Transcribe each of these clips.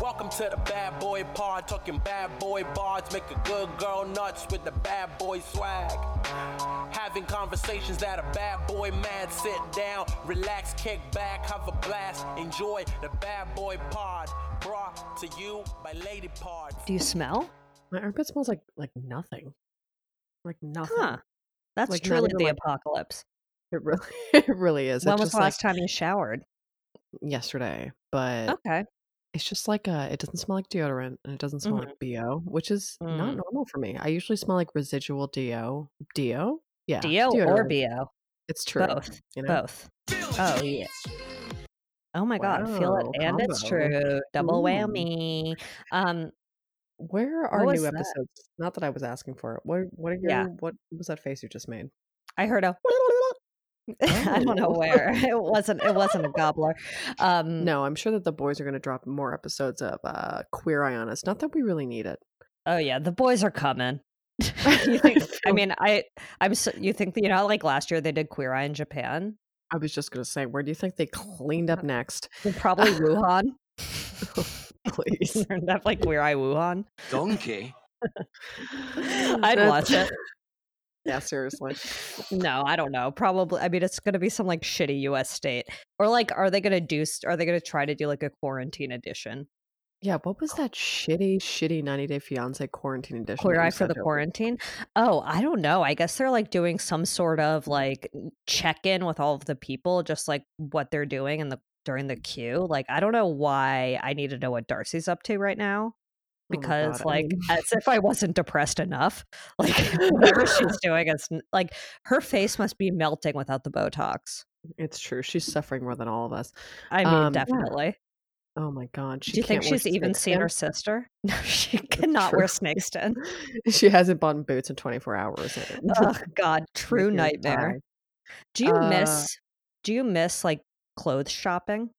Welcome to the Bad Boy Pod, talking bad boy bards, make a good girl nuts with the bad boy swag. Having conversations that a bad boy man sit down, relax, kick back, have a blast, enjoy the Bad Boy Pod, brought to you by Lady Pod. Do you smell? My armpit smells like nothing. Like nothing. Huh. That's Like, not truly even, the like- apocalypse. It really is. When It's was just the like last time you showered? yesterday, but Okay. it's just like it doesn't smell like deodorant and it doesn't smell like BO, which is not Mm. normal for me. I usually smell like residual DO. DO? Yeah. Dio or deodorant. BO? It's true. Both. You know? Both. Oh, yeah. Oh my God. Feel it. Wow, And it's combo. true. Double Ooh. whammy. Where are was new that? episodes? Not that I was asking for it. What Yeah. what was that face you just made? I heard a I don't know Oh. where. It wasn't a gobbler. No, I'm sure that the boys are going to drop more episodes of Queer Eye on Us. Not that we really need it. Oh yeah, the boys are coming. You think? I mean, you think that, like last year they did Queer Eye in Japan? I was just going to say, where do you think they cleaned up next? Probably Wuhan. Please. They're definitely Queer Eye Wuhan. Donkey. I'd watch it. Yeah, seriously. No, I don't know. Probably. I mean, it's going to be some like shitty U.S. state, or like, are they going to try to do like a quarantine edition? Yeah, what was that shitty 90 Day Fiance quarantine edition? Queer that you Eye for the sent over? quarantine? Oh, I don't know. I guess they're like doing some sort of like check-in with all of the people, just like what they're doing during the queue. Like, I don't know why I need to know what Darcy's up to right now. Oh my Because God, I mean- as if I wasn't depressed enough, like whatever she's doing is like her face must be melting without the Botox. It's true. She's suffering more than all of us. I mean, definitely. Oh my God. Do you think she's even seen her sister? No, she cannot wear snakeskin. She hasn't bought boots in 24 hours. Oh God, true Making her nightmare. cry. Do you miss like clothes shopping?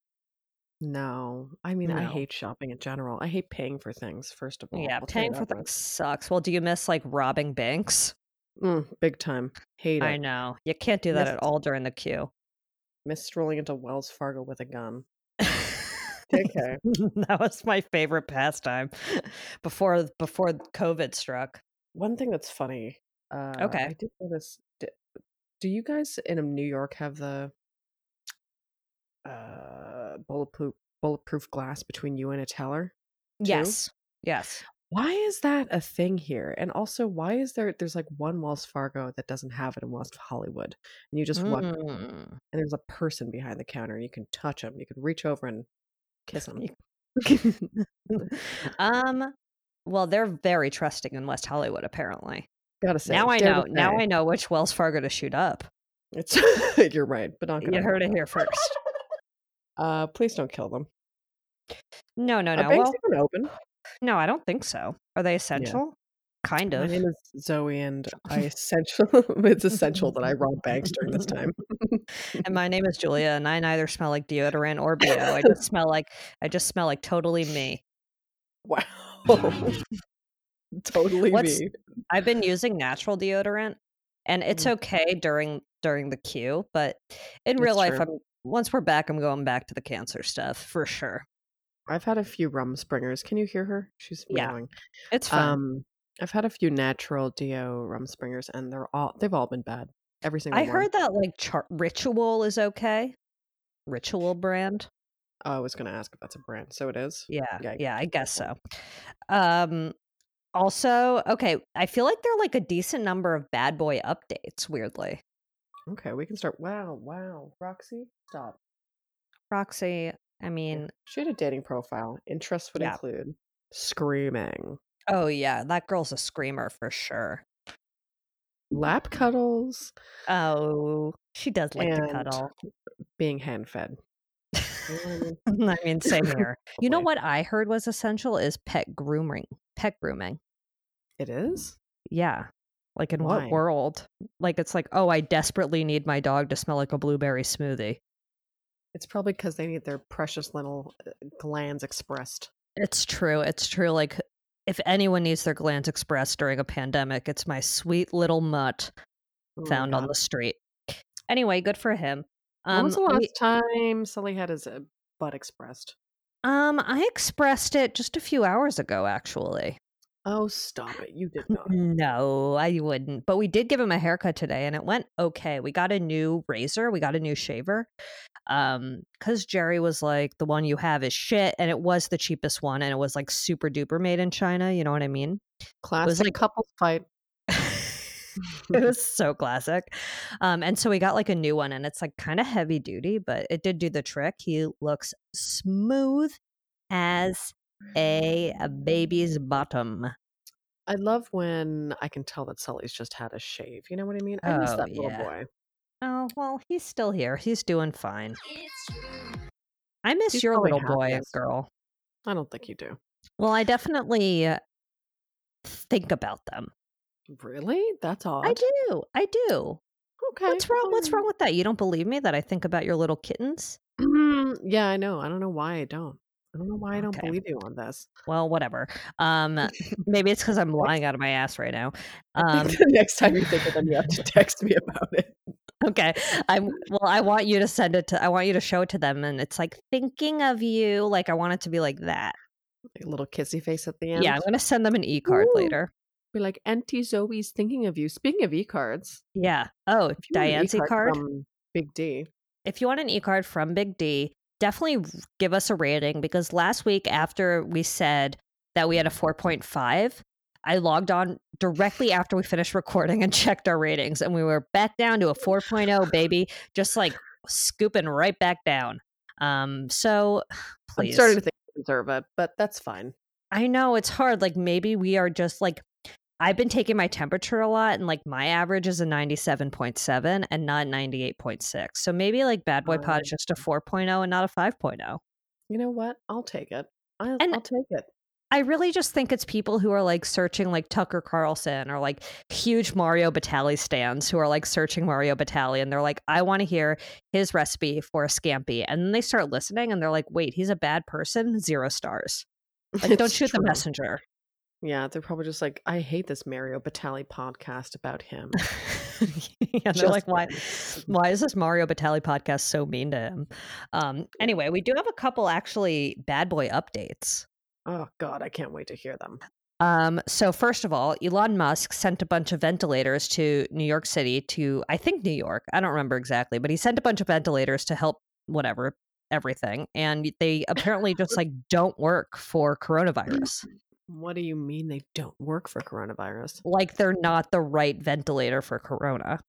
No. I mean, I No. hate shopping in general. I hate paying for things, first of all. Yeah, I'll tell you paying for that things sucks. Well, do you miss like robbing banks? much. Big time. Hate I it. know. You can't do that Miss- at all during the queue. Miss strolling into Wells Fargo with a gun. Okay. That was my favorite pastime before COVID struck. One thing that's funny. Okay. I did notice. Do you guys in New York have the bulletproof glass between you and a teller? too? Yes. Why is that a thing here? And also, why is there's like one Wells Fargo that doesn't have it in West Hollywood, and you just walk, and Mm. there's a person behind the counter, and you can touch them, you can reach over and kiss them. Well, they're very trusting in West Hollywood, apparently. Gotta say, Now I dare know. to Now say. I know which Wells Fargo to shoot up. It's you're right, but not. You heard it here first. Please don't kill them. No. Are banks Well, even open? no, I don't think so. Are they essential? Kind My of. name is Zoe, and it's essential that I rob banks during this time. And my name is Julia, and I neither smell like deodorant or BO. I just smell like totally me. Wow. Totally What's- me. I've been using natural deodorant, and it's okay during the queue, but in real That's life, true. once we're back, I'm going back to the cancer stuff for sure. I've had a few Rumspringers. Can you hear her? She's Yeah. meowing. It's fun. I've had a few natural Dio Rumspringers, and they've all been bad. Every single I one. heard that like Ritual is okay. Ritual brand. Oh, I was going to ask if that's a brand. So it is. Yeah, Yeah. I guess so. Also, okay, I feel like there are like a decent number of bad boy updates, weirdly. Okay, we can start. Wow. Roxy, stop. Roxy, I Yeah. mean, She had a dating profile. Interests would Yeah. include screaming, oh yeah, that girl's a screamer for sure. lap cuddles, Oh, she does like to and cuddle. being hand fed. You know what I mean? I mean, same here. You know Wait. what I heard was essential is pet grooming. Pet grooming. It is? Yeah. Like in Why? what world? Like it's like, oh, I desperately need my dog to smell like a blueberry smoothie. It's probably because they need their precious little glands expressed. It's true. It's true. Like if anyone needs their glands expressed during a pandemic, it's my sweet little mutt Oh my found on God. the street. Anyway, good for him. When was the we- last time Sully had his butt expressed? I expressed it just a few hours ago, actually. Oh, stop it. You did not. No, I wouldn't. But we did give him a haircut today and it went okay. We got a new razor, we got a new shaver. Because Jerry was like, the one you have is shit, and it was the cheapest one, and it was like super duper made in China, you know what I mean? It was Classic like couple fight. it was so classic. And so we got like a new one and it's like kind of heavy duty, but it did do the trick. He looks smooth as a baby's bottom. I love when I can tell that Sully's just had a shave. You know what I mean? I miss Oh, that little yeah. boy. Oh, well, he's still here. He's doing fine. I miss He's your probably little boy and happiest. girl. I don't think you do. Well, I definitely think about them. Really? That's odd. I do. I do. Okay. What's wrong? What's wrong with that? You don't believe me that I think about your little kittens? Yeah, I know. I don't know why I don't. I don't know why I don't Okay. believe you on this. Well, whatever. Maybe it's because I'm lying out of my ass right now. I think the next time you think of them, you have to text me about it. Okay. I want you to send it to. I want you to show it to them, and it's like thinking of you. Like I want it to be like that. Like a little kissy face at the end. Yeah, I'm gonna send them an e-card Ooh. later. Be like, Auntie Zoe's thinking of you. Speaking of e-cards. Yeah. Oh, If you want an Diane's e-card. from Big D. If you want an e-card from Big D, definitely give us a rating because last week after we said that we had a 4.5, I logged on directly after we finished recording and checked our ratings and we were back down to a 4.0, baby, just like scooping right back down. So please. I'm starting to think we deserve it, but that's fine. I know it's hard. Like maybe we are just like, I've been taking my temperature a lot and like my average is a 97.7 and not 98.6. So maybe like Bad Boy Pod is just a 4.0 and not a 5.0. You know what? I'll take it. I'll take it. I really just think it's people who are like searching like Tucker Carlson or like huge Mario Batali stans who are like searching Mario Batali and they're like, I want to hear his recipe for a scampi. And then they start listening and they're like, wait, he's a bad person? 0 stars. Like, don't shoot the messenger. Yeah, they're probably just like, I hate this Mario Batali podcast about him. Yeah, they're like, why is this Mario Batali podcast so mean to him? Anyway, we do have a couple actually bad boy updates. Oh God, I can't wait to hear them. So first of all, Elon Musk sent a bunch of ventilators to New York City to, I think New York, I don't remember exactly, but he sent a bunch of ventilators to help whatever, everything. And they apparently just like don't work for coronavirus. What do you mean they don't work for coronavirus? Like they're not the right ventilator for corona.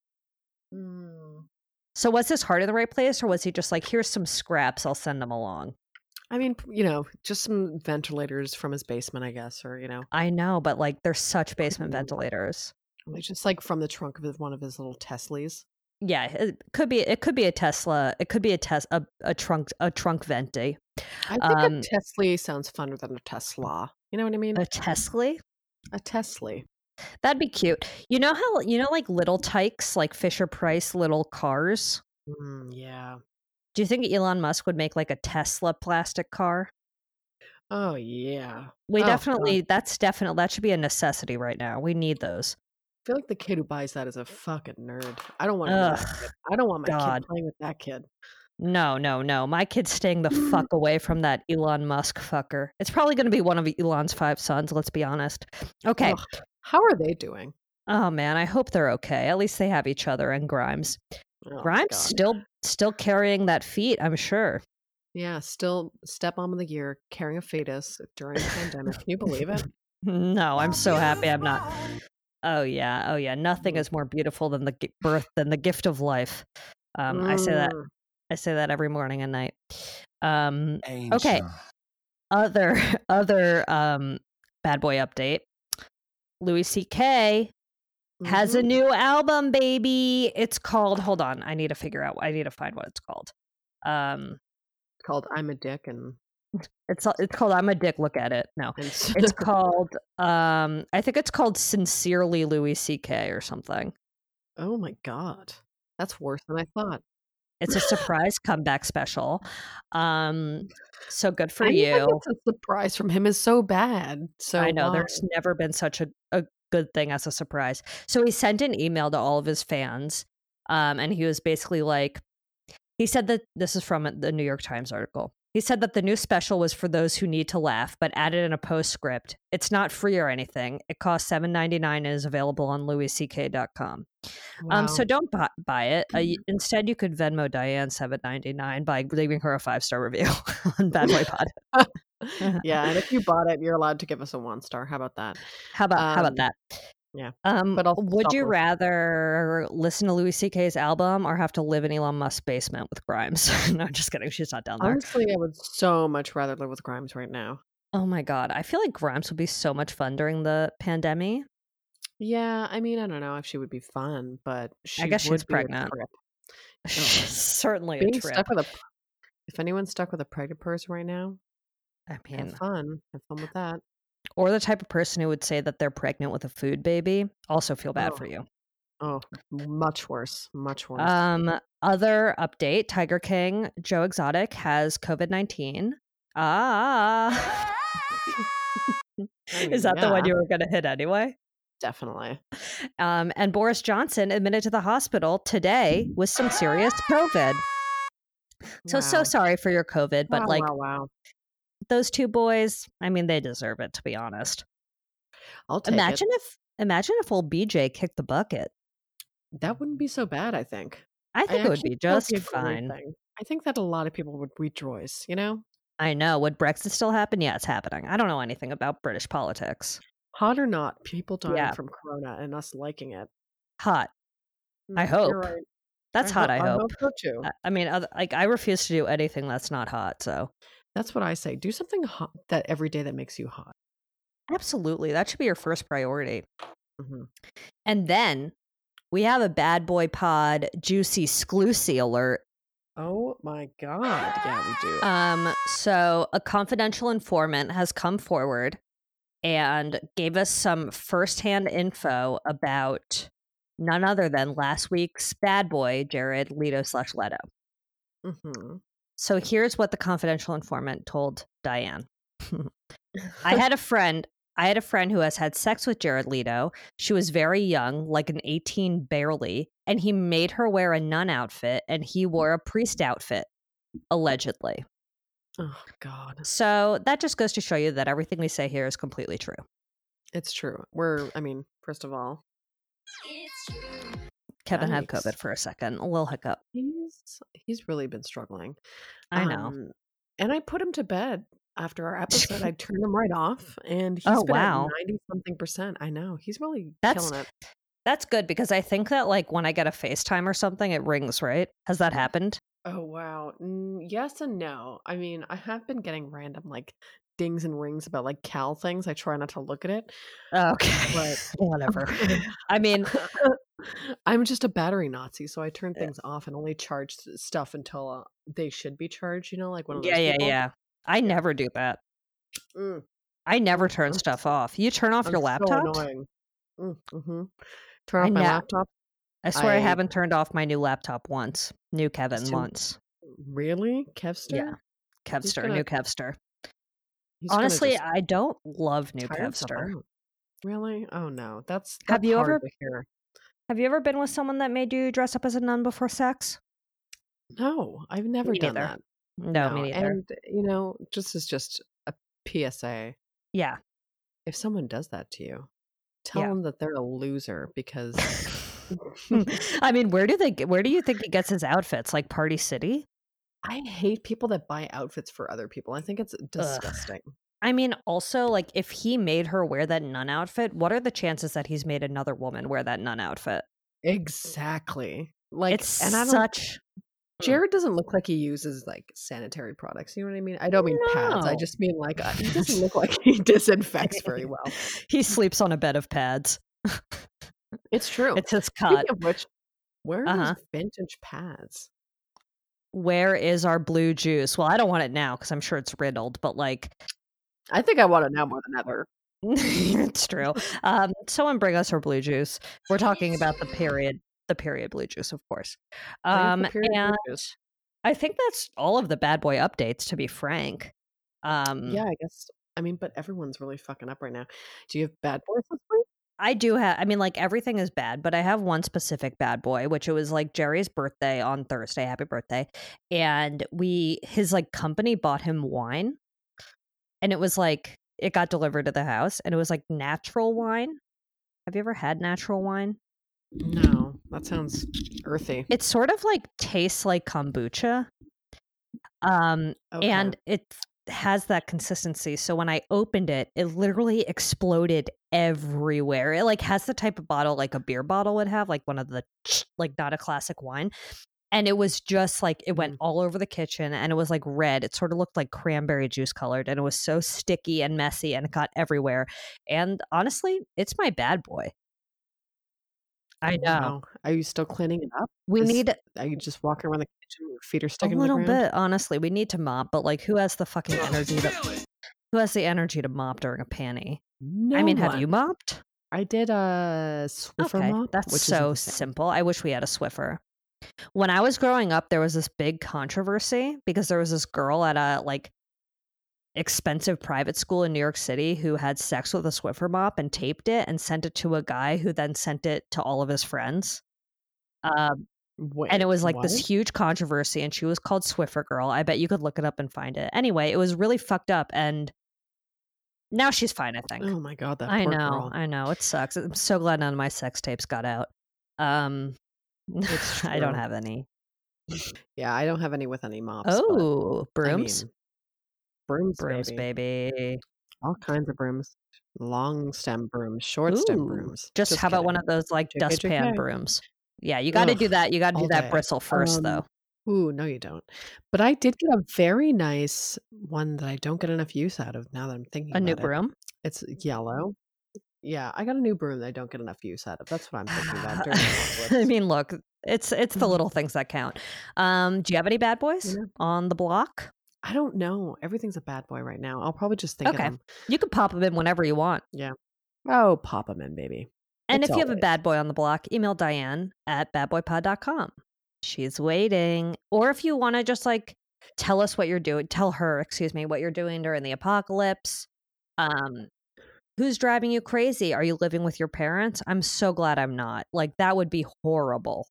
So was his heart in the right place or was he just like, here's some scraps, I'll send them along? I mean, you know, just some ventilators from his basement, I guess, or, you know. I know, but like they're such basement ventilators. Like just like from the trunk of one of his little Teslas. Yeah, it could be a Tesla. It could be a trunk venti. I think a Tesla sounds funner than a Tesla. You know what I mean? A Tesla? A Tesla. That'd be cute. You know how, like little tykes, like Fisher-Price little cars? Yeah. Do you think Elon Musk would make like a Tesla plastic car? Oh, yeah. That should be a necessity right now. We need those. I feel like the kid who buys that is a fucking nerd. I don't want I don't want my kid playing with that kid. No. My kid's staying the fuck away from that Elon Musk fucker. It's probably going to be one of Elon's 5 sons, let's be honest. Okay. Ugh. How are they doing? Oh, man, I hope they're okay. At least they have each other and Grimes. Oh, Grimes still carrying that feat, I'm sure. Yeah, still stepmom of the year, carrying a fetus during the pandemic. Can you believe it? No, I'm so happy I'm not. Oh yeah. Nothing is more beautiful than the birth than the gift of life. I say that every morning and night. Okay. Other bad boy update. Louis C.K. has a new album, baby. It's called, hold on, I need to find what it's called. It's called I'm a Dick and it's called I'm a Dick, look at it. No. It's called I think it's called Sincerely Louis C.K. or something. Oh my God. That's worse than I thought. It's a surprise comeback special. So good for you. It's a surprise from him is so bad. So I know there's never been such a good thing as a surprise. So he sent an email to all of his fans, and he was basically like, He said that this is from the New York Times article. He said that the new special was for those who need to laugh, but added in a postscript. It's not free or anything. It costs $7.99 and is available on louisck.com. Wow. So don't buy it. Instead, you could Venmo Diane $7.99 by leaving her a 5-star review on Bad Boy Pod. Yeah, and if you bought it, you're allowed to give us a 1-star. How about that? How about that? Yeah. But also would you stop listening. rather listen to Louis C.K.'s album or have to live in Elon Musk's basement with Grimes? No, just kidding. She's not down there. Honestly, I would so much rather live with Grimes right now. Oh my God. I feel like Grimes would be so much fun during the pandemic. Yeah, I mean, I don't know if she would be fun, but she I guess she's would be a pregnant. trip. Certainly a Being trip. stuck with if anyone's stuck with a pregnant person right now, I mean, have fun with that. or the type of person who would say that they're pregnant with a food baby. Also feel bad for you. Oh, much worse. Much worse. Other update, Tiger King, Joe Exotic has COVID-19. Is that the one you were going to hit anyway? Definitely. And Boris Johnson admitted to the hospital today with some serious COVID. So sorry for your COVID, but wow. Those two boys, I mean, they deserve it, to be honest. I'll take imagine if old BJ kicked the bucket. That wouldn't be so bad, I think. I think it would be just fine. I think that a lot of people would rejoice, you know? I know. Would Brexit still happen? Yeah, it's happening. I don't know anything about British politics. Hot or not, people dying from corona and us liking it. Hot. I hope. You're right. That's hot, I hope. I hope so too. I mean, I refuse to do anything that's not hot, so. That's what I say. Do something hot that every day that makes you hot. Absolutely. That should be your first priority. Mm-hmm. And then we have a Bad Boy Pod juicy exclusive alert. Oh my God. Yeah, we do. So a confidential informant has come forward and gave us some firsthand info about none other than last week's bad boy, Jared Leto/Leto. Mm-hmm. So here's what the confidential informant told Diane. I had a friend who has had sex with Jared Leto. She was very young, like an 18 barely, and he made her wear a nun outfit and he wore a priest outfit, allegedly. Oh, God. So that just goes to show you that everything we say here is completely true. It's true. First of all, Kevin had COVID for a second, a little hiccup. He's really been struggling. I know. And I put him to bed after our episode. I turned him right off, and he's been at 90-something%. I know. He's really killing it. That's good, because I think that like when I get a FaceTime or something, it rings, right? Has that happened? Oh, wow. Yes and no. I mean, I have been getting random like dings and rings about like Cal things. I try not to look at it. Okay. But whatever. I mean, I'm just a battery Nazi, so I turn things off and only charge stuff until they should be charged, you know, like one of those people. Yeah. I never do that. I never turn stuff off. You turn off your laptop? So annoying. Mm-hmm. Turn off my laptop? I swear I haven't turned off my new laptop once. New Kevin once. Really? Kevster? Yeah. Kevster. New Kevster. Honestly, I don't love new Kevster. Really? Oh no. That's have you hard to hear. Have you ever been with someone that made you dress up as a nun before sex? No, I've never done that. No, me neither. And you know, this is just a PSA. Yeah. If someone does that to you, tell them that they're a loser, because I mean, where do you think he gets his outfits? Like Party City? I hate people that buy outfits for other people. I think it's disgusting. I mean, also, like, if he made her wear that nun outfit, what are the chances that he's made another woman wear that nun outfit? Exactly. Like, it's such. Jared doesn't look like he uses like sanitary products. You know what I mean? I don't mean pads. I just mean like he doesn't look like he disinfects very well. He sleeps on a bed of pads. It's true. It's his cut. Speaking of which, where are those vintage pads? Where is our blue juice? Well, I don't want it now because I'm sure it's riddled, but like, I think I want it now more than ever. It's true. Someone bring us her blue juice. We're talking about the period blue juice, of course. And I think that's all of the bad boy updates, to be frank. Yeah, I guess. I mean, but everyone's really fucking up right now. Do you have bad boys this week? I do have, I mean, like everything is bad, but I have one specific bad boy, which it was like Jerry's birthday on Thursday. Happy birthday. And his like company bought him wine, and it was like, it got delivered to the house, and it was like natural wine. Have you ever had natural wine? No, that sounds earthy. It sort of like tastes like kombucha. Okay. And it has that consistency. So when I opened it, it literally exploded everywhere. It like has the type of bottle like a beer bottle would have, like one of the like not a classic wine. And it was just like it went all over the kitchen, and it was like red. It sort of looked like cranberry juice colored, and it was so sticky and messy, and it got everywhere. And honestly, it's my bad boy. I know. Wow. Are you still cleaning it up? We need Are you just walking around the kitchen with your feet are a sticking to the little ground? bit, honestly. We need to mop, but like who has the fucking energy to mop during a panty? No I mean, have you one. mopped? I did a Swiffer Okay, mop, that's which so is insane. simple. I wish we had a Swiffer. When I was growing up, there was this big controversy because there was this girl at a like expensive private school in New York City who had sex with a Swiffer mop and taped it and sent it to a guy who then sent it to all of his friends. And Wait, it was like what? this huge controversy, and she was called Swiffer Girl. I bet you could look it up and find it. Anyway, it was really fucked up, and now she's fine, I think. Oh my God, that I poor know, girl. I know. It sucks. I'm so glad none of my sex tapes got out. It's I don't true. have any. Yeah, I don't have any with any mops, but Oh, I brooms? mean, brooms, Brooms, baby. baby. All kinds of brooms. Long stem brooms, short stem Ooh. brooms. Just how about one of those like JK, dustpan JK. brooms? Yeah, you got to do Ugh, that. You got to all do that day. bristle first, though. Ooh, no, you don't. But I did get a very nice one that I don't get enough use out of now that I'm thinking A new about it. broom? It's yellow. Yeah, I got a new broom that I don't get enough use out of. That's what I'm thinking about during the I apocalypse. mean, look, it's the little things that count. Do you have any bad boys You know? on the block? I don't know. Everything's a bad boy right now. I'll probably just think of Okay. them. You can pop them in whenever you want. Yeah. Oh, pop them in, baby. And It's if you have a always. bad boy on the block, email Diane at badboypod.com. She's waiting. Or if you want to just like tell us what you're doing, tell her, excuse me, what you're doing during the apocalypse. Who's driving you crazy? Are you living with your parents? I'm so glad I'm not. Like, that would be horrible.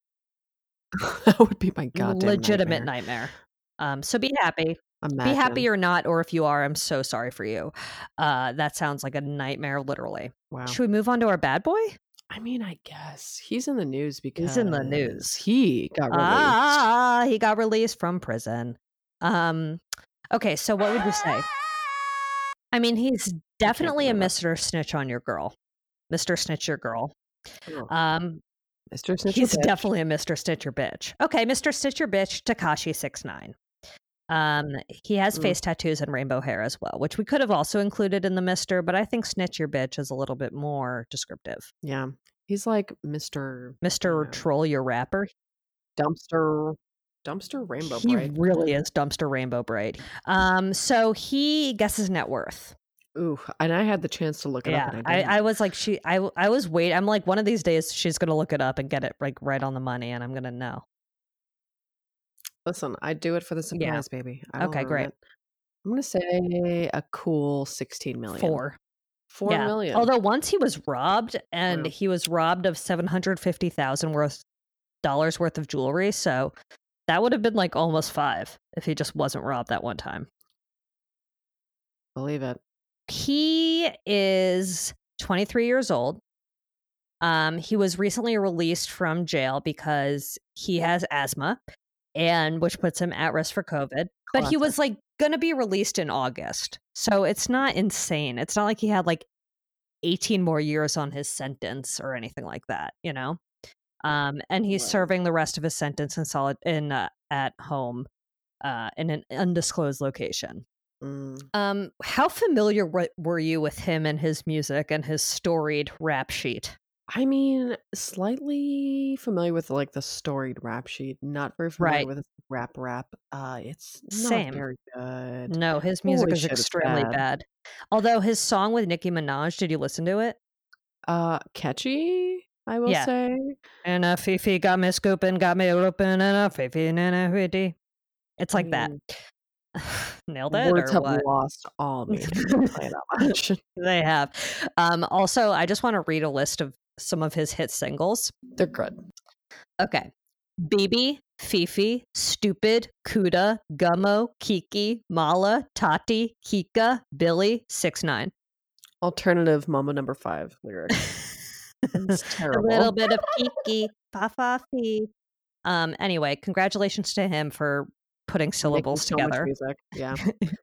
That would be my goddamn Legitimate nightmare. So be happy. Imagine. Be happy you're not, or if you are, I'm so sorry for you. That sounds like a nightmare, literally. Wow. Should we move on to our bad boy? I mean, I guess he's in the news because He's in the news. he got released. He got released from prison. Okay, so what would you say? I mean, he's definitely a believe it. Mr. Snitch on your girl. Mr. Snitch your girl. Oh, Mr. Snitch He's bitch. definitely a Mr. Stitcher bitch. Okay, Mr. Stitcher bitch, Tekashi 69. He has face tattoos and rainbow hair as well, which we could have also included in the Mr., but I think Snitch your bitch is a little bit more descriptive. Yeah. He's like Mr. Troll your rapper. Dumpster Rainbow He Bright. really is Dumpster Rainbow Bright. So he guesses net worth. Ooh, and I had the chance to look it up. And I was like, I was waiting. I'm like, one of these days she's gonna look it up and get it like right on the money, and I'm gonna know. Listen, I do it for the surprise, baby. Okay, great. I'm gonna say a cool 16 million. 4 4 million. Although once he was robbed, and he was robbed of $750,000 worth of jewelry, so that would have been like almost 5 if he just wasn't robbed that one time. Believe it. He is 23 years old. He was recently released from jail because he has asthma, and which puts him at risk for COVID. But he was like going to be released in August. So it's not insane. It's not like he had like 18 more years on his sentence or anything like that, you know? And he's serving the rest of his sentence at home in an undisclosed location. How familiar were you with him and his music and his storied rap sheet? I mean, slightly familiar with like the storied rap sheet, not very familiar with his rap. It's not very good. No, his music is extremely bad. Although his song with Nicki Minaj, did you listen to it? Catchy, I will say. And a Fifi got me scooping, got me open, and a Fifi and a Whitty. It's like that. Nailed it, Words or have what? lost all meaning. I'll tell you that much. They have. Also, I just want to read a list of some of his hit singles. They're good. Okay. BB, Fifi, Stupid, Kuda, Gummo, Kiki, Mala, Tati, Kika, Billy, 6ix9ine. Alternative Mambo Number 5 lyric. It's terrible. A little bit of Kiki, fa-fa-fee. Anyway, congratulations to him for putting syllables together. Much music. Yeah.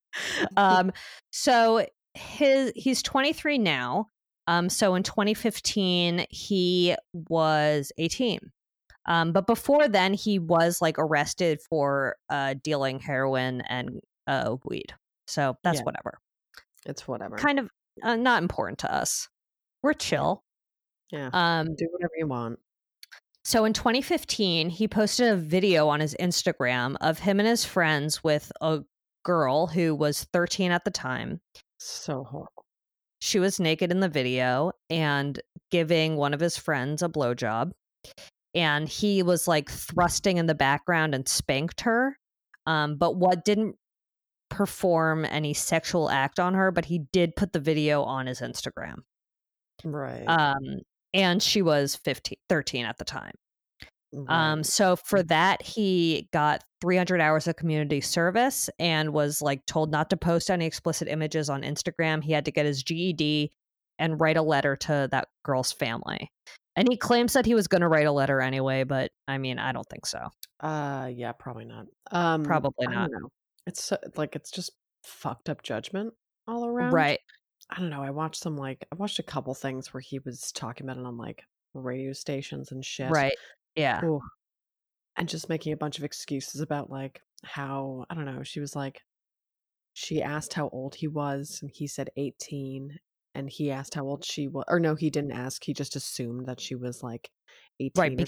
So he's 23 now. So in 2015 he was 18. But before then he was like arrested for dealing heroin and weed. So that's whatever. It's whatever. Kind of not important to us. We're chill. Yeah. Do whatever you want. So in 2015, he posted a video on his Instagram of him and his friends with a girl who was 13 at the time. So horrible. She was naked in the video and giving one of his friends a blowjob. And he was like thrusting in the background and spanked her. But what didn't perform any sexual act on her, but he did put the video on his Instagram. Right. And she was 13 at the time. Right. So for that, he got 300 hours of community service and was like told not to post any explicit images on Instagram. He had to get his GED and write a letter to that girl's family. And he claims that he was going to write a letter anyway, but I mean, I don't think so. Yeah, probably not. Probably not. I don't know. It's so, like, it's just fucked up judgment all around. Right. I don't know. I watched a couple things where he was talking about it on like radio stations and shit. Right. Yeah. Ooh. And just making a bunch of excuses about like how, I don't know, she was like, she asked how old he was and he said 18, and he asked how old she was, or no, he didn't ask, he just assumed that she was like 18. Right,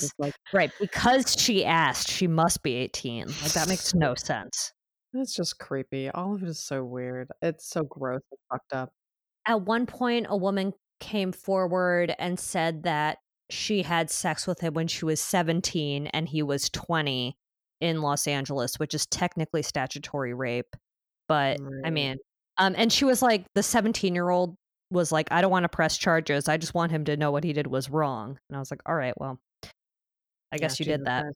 because she asked, she must be 18. Like that makes no sense. It's just creepy. All of it is so weird. It's so gross and fucked up. At one point, a woman came forward and said that she had sex with him when she was 17 and he was 20 in Los Angeles, which is technically statutory rape. But right. I mean, and she was like, the 17-year-old was like, I don't want to press charges. I just want him to know what he did was wrong. And I was like, all right, well, I guess you did that.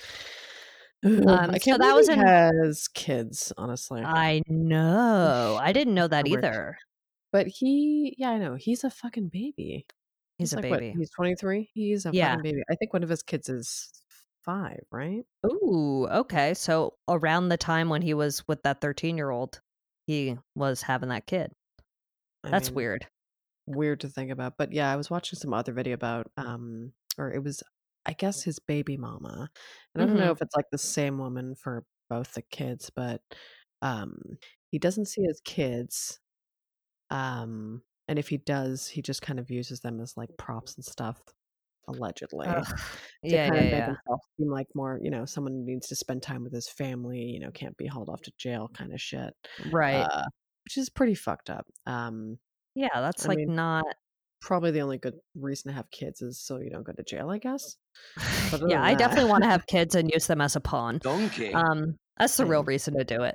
I can't believe he has kids, honestly. I know. I didn't know that either. But I know. He's a fucking baby. He's a like, baby. What, he's 23? He's a fucking baby. I think one of his kids is 5, right? Ooh, okay. So around the time when he was with that 13-year-old, he was having that kid. That's weird. Weird to think about. But yeah, I was watching some other video about, or it was, I guess, his baby mama. And I don't know if it's like the same woman for both the kids, but he doesn't see his kids. And if he does, he just kind of uses them as like props and stuff, allegedly. To kind of make himself seem like more, someone who needs to spend time with his family, can't be hauled off to jail kind of shit. Right. Which is pretty fucked up. Yeah, that's not... Probably the only good reason to have kids is so you don't go to jail, I guess. Yeah, I definitely want to have kids and use them as a pawn. Donkey. That's the real reason to do it.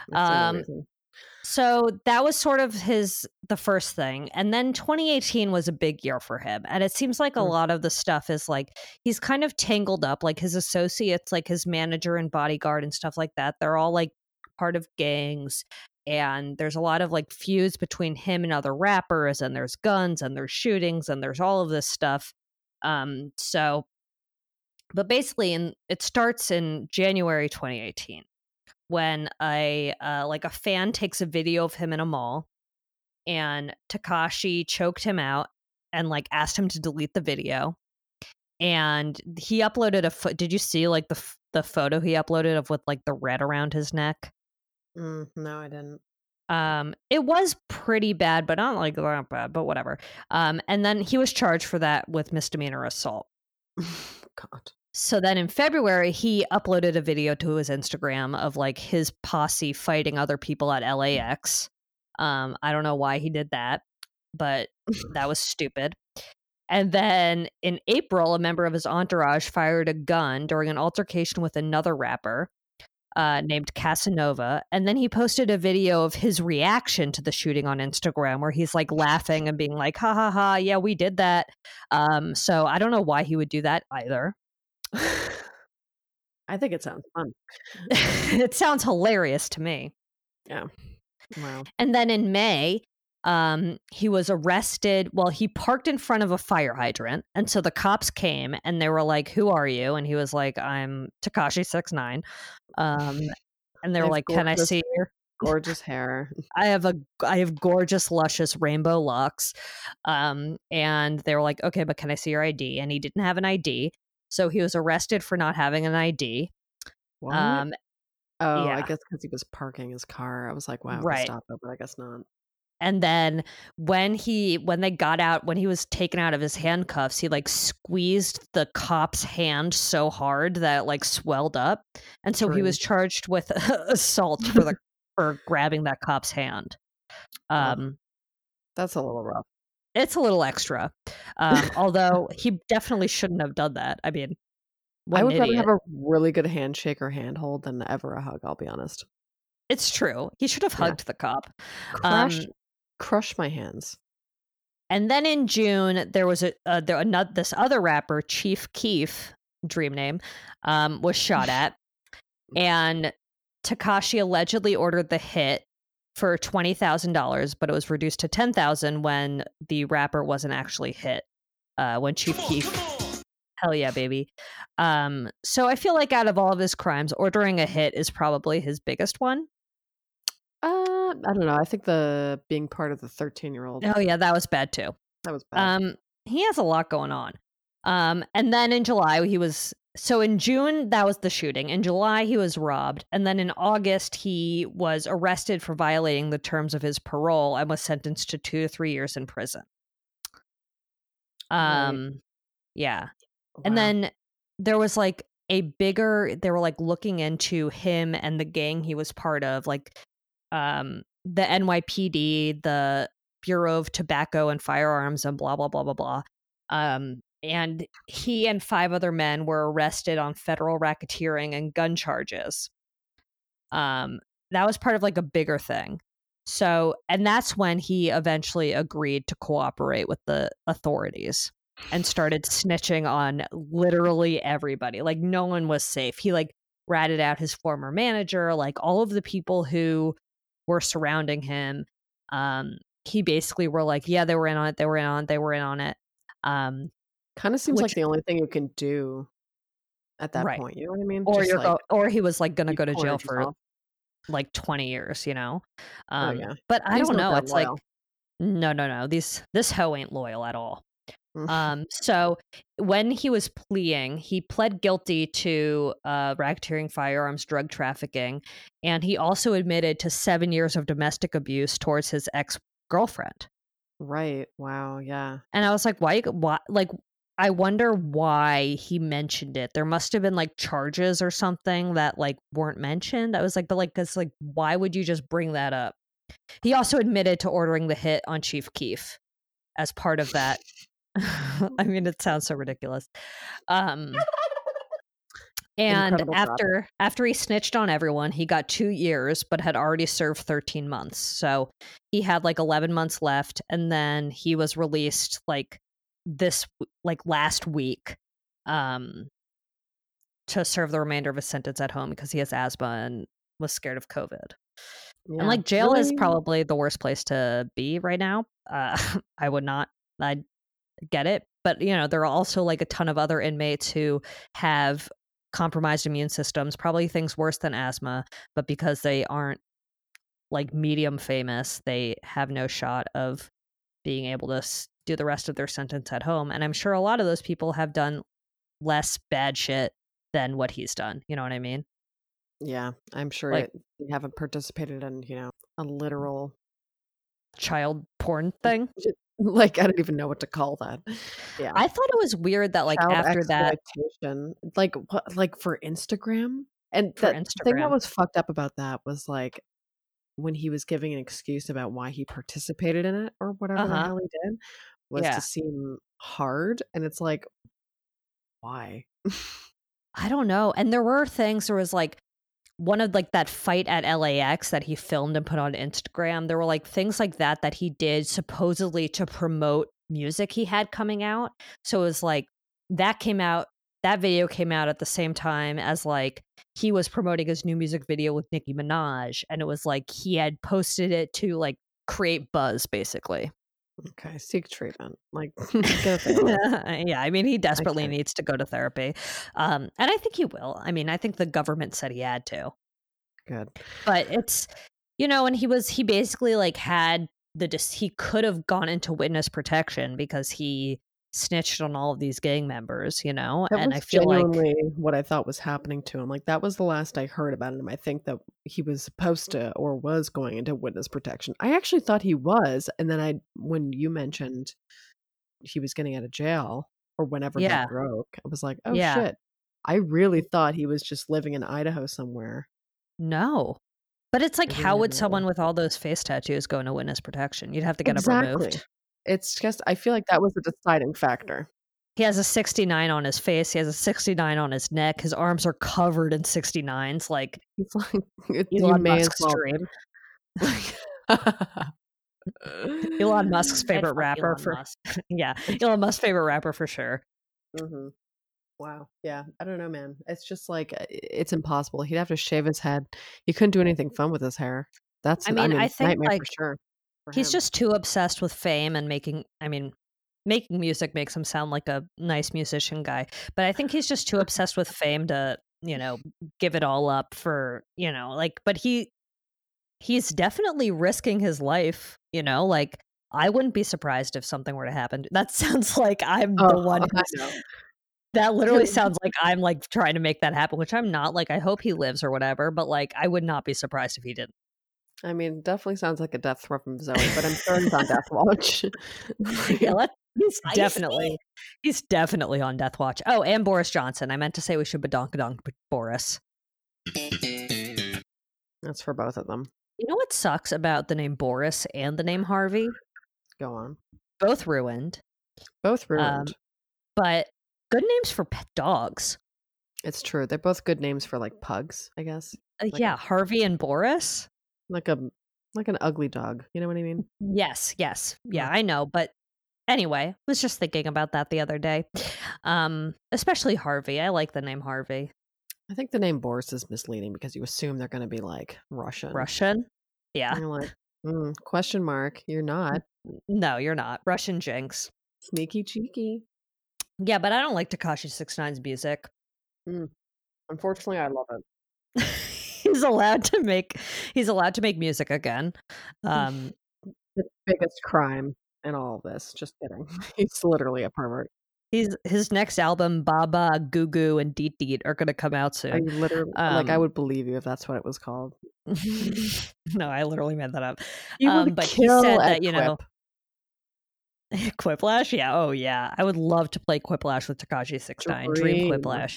So that was sort of the first thing. And then 2018 was a big year for him. And it seems like a lot of the stuff is like, he's kind of tangled up, like his associates, like his manager and bodyguard and stuff like that. They're all like part of gangs. And there's a lot of like feuds between him and other rappers, and there's guns and there's shootings and there's all of this stuff. But basically it starts in January 2018. When a fan takes a video of him in a mall, and Tekashi choked him out and like asked him to delete the video, and he uploaded did you see like the photo he uploaded of with like the red around his neck? No, I didn't. It was pretty bad, but not like that bad, but whatever. And then he was charged for that with misdemeanor assault. God. So then in February, he uploaded a video to his Instagram of like his posse fighting other people at LAX. I don't know why he did that, but that was stupid. And then in April, a member of his entourage fired a gun during an altercation with another rapper. named Casanova. And then he posted a video of his reaction to the shooting on Instagram where he's like laughing and being like, ha ha ha, yeah, we did that. So I don't know why he would do that either. I think it sounds fun. It sounds hilarious to me. Yeah. Wow. And then in May, he was arrested. Well, he parked in front of a fire hydrant. And so the cops came and they were like, who are you? And he was like, I'm Tekashi 6ix9ine. And they were like, can I see your gorgeous hair? I have gorgeous, luscious rainbow locks. And they were like, okay, but can I see your ID? And he didn't have an ID. So he was arrested for not having an ID. What? Yeah. I guess because he was parking his car. I was like, wow, right. Stop it, but I guess not. And then when he was taken out of his handcuffs, he like squeezed the cop's hand so hard that it like swelled up. And so he was charged with assault for grabbing that cop's hand. That's a little rough. It's a little extra. Although he definitely shouldn't have done that. I mean, I would rather have a really good handshake or handhold than ever a hug, I'll be honest. It's true. He should have hugged the cop. Crush my hands. And then in June, there was this other rapper, Chief Keef, dream name, was shot at. And Tekashi allegedly ordered the hit for $20,000, but it was reduced to $10,000 when the rapper wasn't actually hit. When Chief Keef, hell yeah, baby. So I feel like out of all of his crimes, ordering a hit is probably his biggest one. I don't know. I think the being part of the 13-year-old. Oh yeah, that was bad too. That was bad. He has a lot going on. And then in July in June, that was the shooting. In July, he was robbed. And then in August, he was arrested for violating the terms of his parole and was sentenced to 2 to 3 years in prison. Right. Yeah. Wow. And then there was like they were like looking into him and the gang he was part of, like the NYPD, the Bureau of Tobacco and Firearms, and blah, blah, blah, blah, blah. And he and 5 other men were arrested on federal racketeering and gun charges. That was part of like a bigger thing. So, and that's when he eventually agreed to cooperate with the authorities and started snitching on literally everybody. Like no one was safe. He like ratted out his former manager, like all of the people who were surrounding him. He basically were like, yeah, they were in on it. Kind of seems like the only thing you can do at that point. You know what I mean? Or he was like going to go to jail for like 20 years, you know? But I don't know. It's loyal. Like, no. This hoe ain't loyal at all. So when he was pleading, he pled guilty to racketeering, firearms, drug trafficking, and he also admitted to 7 years of domestic abuse towards his ex-girlfriend. Right. Wow. Yeah. And I was like, why? Like, I wonder why he mentioned it. There must have been like charges or something that like weren't mentioned. I was like, but like, cause like, why would you just bring that up? He also admitted to ordering the hit on Chief Keef as part of that. I mean, it sounds so ridiculous. And after he snitched on everyone, he got 2 years, but had already served 13 months. So he had like 11 months left, and then he was released like last week, to serve the remainder of his sentence at home because he has asthma and was scared of COVID. Yeah, and like jail is probably the worst place to be right now. I get it, but you know, there are also like a ton of other inmates who have compromised immune systems, probably things worse than asthma, but because they aren't like medium famous, they have no shot of being able to do the rest of their sentence at home. And I'm sure a lot of those people have done less bad shit than what he's done. You know what I mean? Yeah, I'm sure they haven't participated in, you know, a literal child porn thing. Like, I don't even know what to call that. Yeah. I thought it was weird that like child after that, like what, like for Instagram? And the thing that was fucked up about that was like when he was giving an excuse about why he participated in it or whatever the hell he did was to seem hard. And it's like, why? I don't know. And there were things, there was like one of like that fight at LAX that he filmed and put on Instagram, there were like things like that he did supposedly to promote music he had coming out. So it was like that video came out at the same time as like he was promoting his new music video with Nicki Minaj, and it was like he had posted it to like create buzz, basically. Okay, seek treatment. Like, go there. Yeah, I mean, he desperately needs to go to therapy, and I think he will. I mean, I think the government said he had to. Good, but it's and he basically like had he could have gone into witness protection because he snitched on all of these gang members, That and was I feel like genuinely what I thought was happening to him. Like, that was the last I heard about him. I think that he was supposed to or was going into witness protection. I actually thought he was, and then when you mentioned he was getting out of jail or whenever he broke, I was like, oh shit. I really thought he was just living in Idaho somewhere. No. But it's like, how would someone with all those face tattoos go into witness protection? You'd have to get them removed. It's just, I feel like that was a deciding factor. He has a 69 on his face. He has a 69 on his neck. His arms are covered in 69s. Like, he's like Elon Musk's dream. Elon Musk's favorite rapper yeah, Elon Musk's favorite rapper for sure. Mm-hmm. Wow. Yeah. I don't know, man. It's just like, it's impossible. He'd have to shave his head. He couldn't do anything fun with his hair. I think nightmare like, for sure. He's just too obsessed with fame and making music makes him sound like a nice musician guy. But I think he's just too obsessed with fame to, give it all up for, but he's definitely risking his life, like I wouldn't be surprised if something were to happen. That sounds like I'm the one that literally sounds like I'm like trying to make that happen, which I'm not. Like, I hope he lives or whatever, but like I would not be surprised if he didn't. I mean, definitely sounds like a death threat from Zoe, but I'm sure he's on death watch. Yeah, he's definitely on death watch. Oh, and Boris Johnson. I meant to say we should badonkadonk Boris. That's for both of them. You know what sucks about the name Boris and the name Harvey? Go on. Both ruined. But good names for pet dogs. It's true. They're both good names for like pugs, I guess. Yeah, Harvey and Boris. Like an ugly dog. You know what I mean? Yes. Yeah, I know. But anyway, was just thinking about that the other day. Especially Harvey. I like the name Harvey. I think the name Boris is misleading because you assume they're going to be like Russian. Yeah. And you're like, question mark. You're not. No, you're not. Russian jinx. Sneaky cheeky. Yeah, but I don't like Tekashi 6ix9ine's music. Unfortunately, I love it. He's allowed to make music again. The biggest crime in all of this. Just kidding. He's literally a pervert. His next album, Baba, Goo Goo, and Deet Deet are going to come out soon. I literally, I would believe you if that's what it was called. No, I literally made that up. But he said that Quiplash, yeah, oh yeah, I would love to play Quiplash with Tekashi 6ix9ine, Dream Quiplash.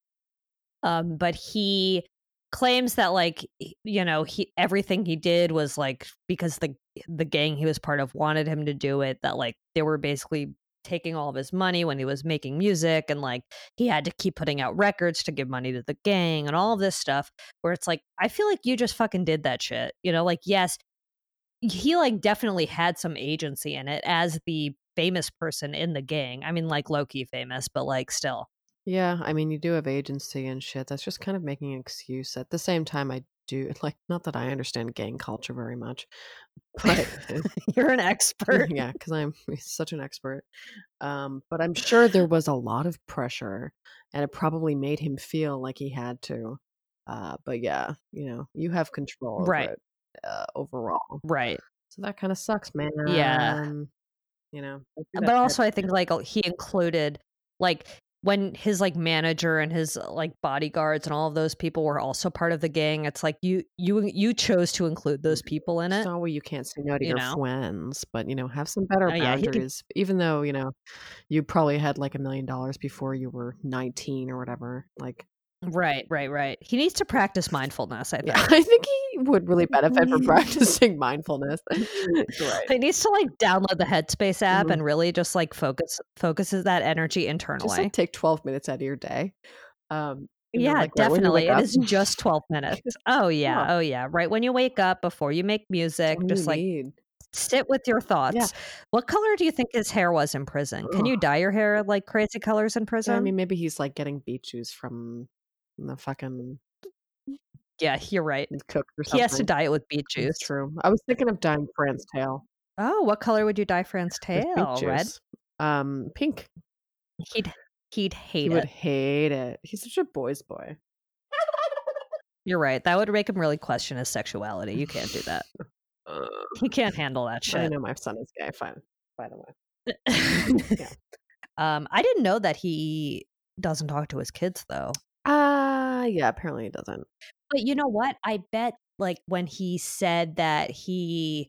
But he claims that like everything he did was like because the gang he was part of wanted him to do it, that like they were basically taking all of his money when he was making music, and like he had to keep putting out records to give money to the gang and all of this stuff, where it's like I feel like you just fucking did that shit, like yes, he like definitely had some agency in it as the famous person in the gang. I mean, like low-key famous, but like still. Yeah, I mean, you do have agency and shit. That's just kind of making an excuse. At the same time, I do like, not that I understand gang culture very much, but you're an expert. Yeah, because I'm such an expert. But I'm sure there was a lot of pressure, and it probably made him feel like he had to. But yeah, you have control over it overall, right? So that kind of sucks, man. Yeah, but also I think like he included like when his like manager and his like bodyguards and all of those people were also part of the gang. It's like you chose to include those people in it. So you can't say no to your friends, but have some better boundaries. Even though you probably had like $1 million before you were 19 or whatever. Like, right. He needs to practice mindfulness. I think. Yeah, I think he would really benefit from practicing mindfulness. Right. He needs to like download the Headspace app and really just like focuses that energy internally. Just like take 12 minutes out of your day. And then, Yeah, like, right when you definitely. wake It up. is just 12 minutes. Oh, yeah. Yeah, Oh, yeah. Right when you wake up, before you make that's music, all you just like need. sit with your Yeah. thoughts. What color do you think his hair was in prison? Can Ugh. you dye your hair like crazy colors in Yeah, I prison? mean, maybe he's, like, getting beet juice from the fucking Yeah, you're right. cook or He has to something. dye it with beet That's juice. true. I was thinking of dyeing Fran's tail Oh, what color would you dye Fran's with beet tail? Red? juice. Pink. He'd he'd He hate would it. hate it. He's such a boy's boy. You're right. That would make him really question his sexuality. You can't do that. Uh, He can't handle that I shit. know my son is gay, fine, by the way. Yeah. I didn't know that he doesn't talk to his kids though. Yeah, apparently he doesn't. But you know what? I bet like when he said that he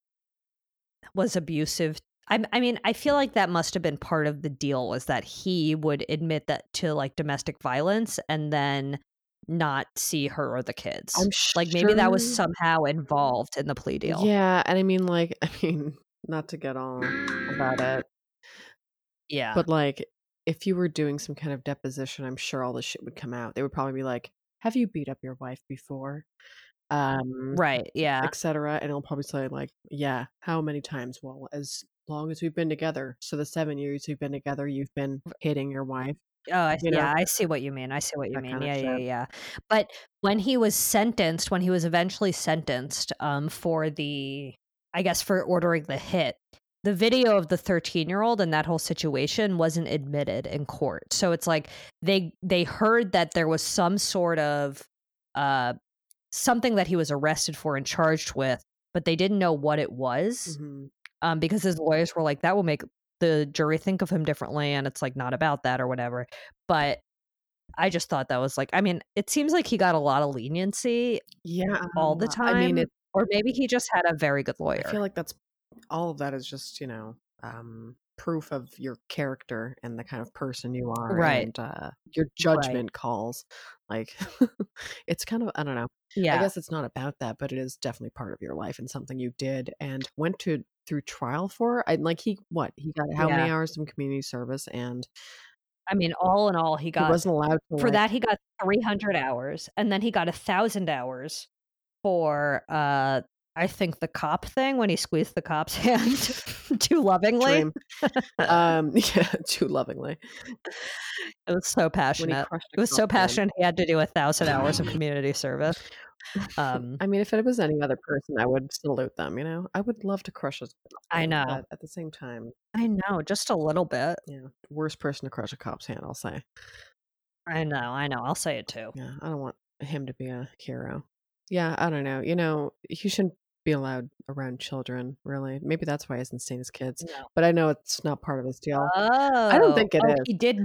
was abusive, I mean, I feel like that must have been part of the deal was that he would admit that to like domestic violence and then not see her or the kids. I'm Like maybe that was sure. somehow involved in the plea deal. Yeah, and I mean, like, not to get all about it, Yeah. but like, if you were doing some kind of deposition, I'm sure all this shit would come out. They would probably be like, "Have you beat up your wife before?" Right. Yeah. Etc. And it'll probably say like, "Yeah, how many times?" Well, as long as we've been together. So the 7 years we've been together, you've been hitting your wife. Oh, You know, yeah, I see what you mean. I see what you that mean. kind of Yeah, yeah, shit. yeah. But when he was sentenced, when he was eventually sentenced, for the, I guess for ordering the hit, the video of the 13-year-old and that whole situation wasn't admitted in court. So it's like they heard that there was some sort of uh something that he was arrested for and charged with, but they didn't know what it was. Mhm. Because his lawyers were like, that will make the jury think of him differently, and it's like not about that or whatever. But I just thought that was like, I mean, it seems like he got a lot of leniency Yeah, all the I mean, time, or maybe he just had a very good I lawyer. feel like that's all of that is just, proof of your character and the kind of person you are Right. and your judgment calls. Like, it's kind of, I don't know. I Yeah. guess it's not about that, but it is definitely part of your life and something you did and went through trial for. And like, he got how many Yeah. hours of community service, and I mean, all in all, he he got wasn't allowed to for like, that he got 300 hours, and then he got 1,000 hours for I think the cop thing when he squeezed the cop's hand too lovingly. dream. Yeah, too lovingly. It was so When he passionate. crushed It was so cop's hand. passionate he had to do 1,000 hours of community service. I mean, if it was any other person, I would salute them, I would love to crush a cop's I hand, know. but at the same time, I know, just a little bit. yeah, worst person to crush a cop's hand, I'll say. I know. I'll say it too. Yeah, I don't want him to be a hero. Yeah, I don't know. He shouldn't be allowed around children, really. Maybe that's why he hasn't seen his kids. No. But I know it's not part of his deal. I don't think it is.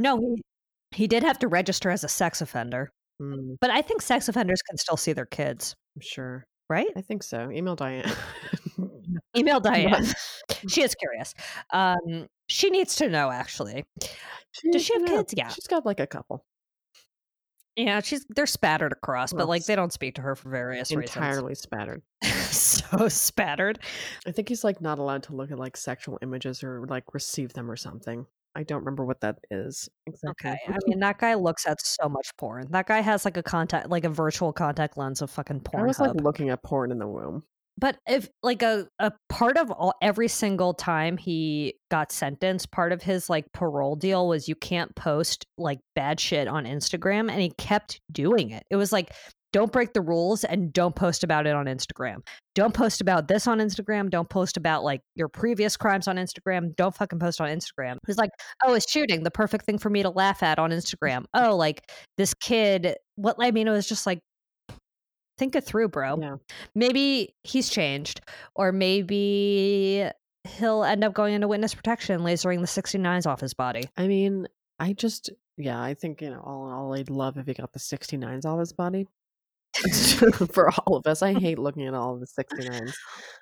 He did have to register as a sex offender. Mm, But I think sex offenders can still see their kids, I'm sure. right? I think so. Email Diane. Email Diane. She is curious. She needs to know actually. Does she have kids? Yeah. She's got like a couple. Yeah, they're spattered across, but Well, like they don't speak to her for various entirely spattered. reasons. So spattered. I think he's like not allowed to look at like sexual images or like receive them or something. I don't remember what that is exactly. Okay. I mean, that guy looks at so much porn. That guy has like a virtual contact lens of fucking I was like Pornhub. looking at porn in the womb. But if like a part of every single time he got sentenced, part of his like parole deal was you can't post like bad shit on Instagram, and he kept doing it. It was like, don't break the rules and don't post about it on Instagram. Don't post about this on Instagram. Don't post about like your previous crimes on Instagram. Don't fucking post on Instagram. It was like, oh, a shooting, the perfect thing for me to laugh at on Instagram. Oh, like this kid. It was just like, think it through, bro. Yeah. Maybe he's changed, or maybe he'll end up going into witness protection, lasering the 69s off his body. I mean, I think, all in all, I'd love if he got the 69s off his body. For all of us. I hate looking at all of the 69s.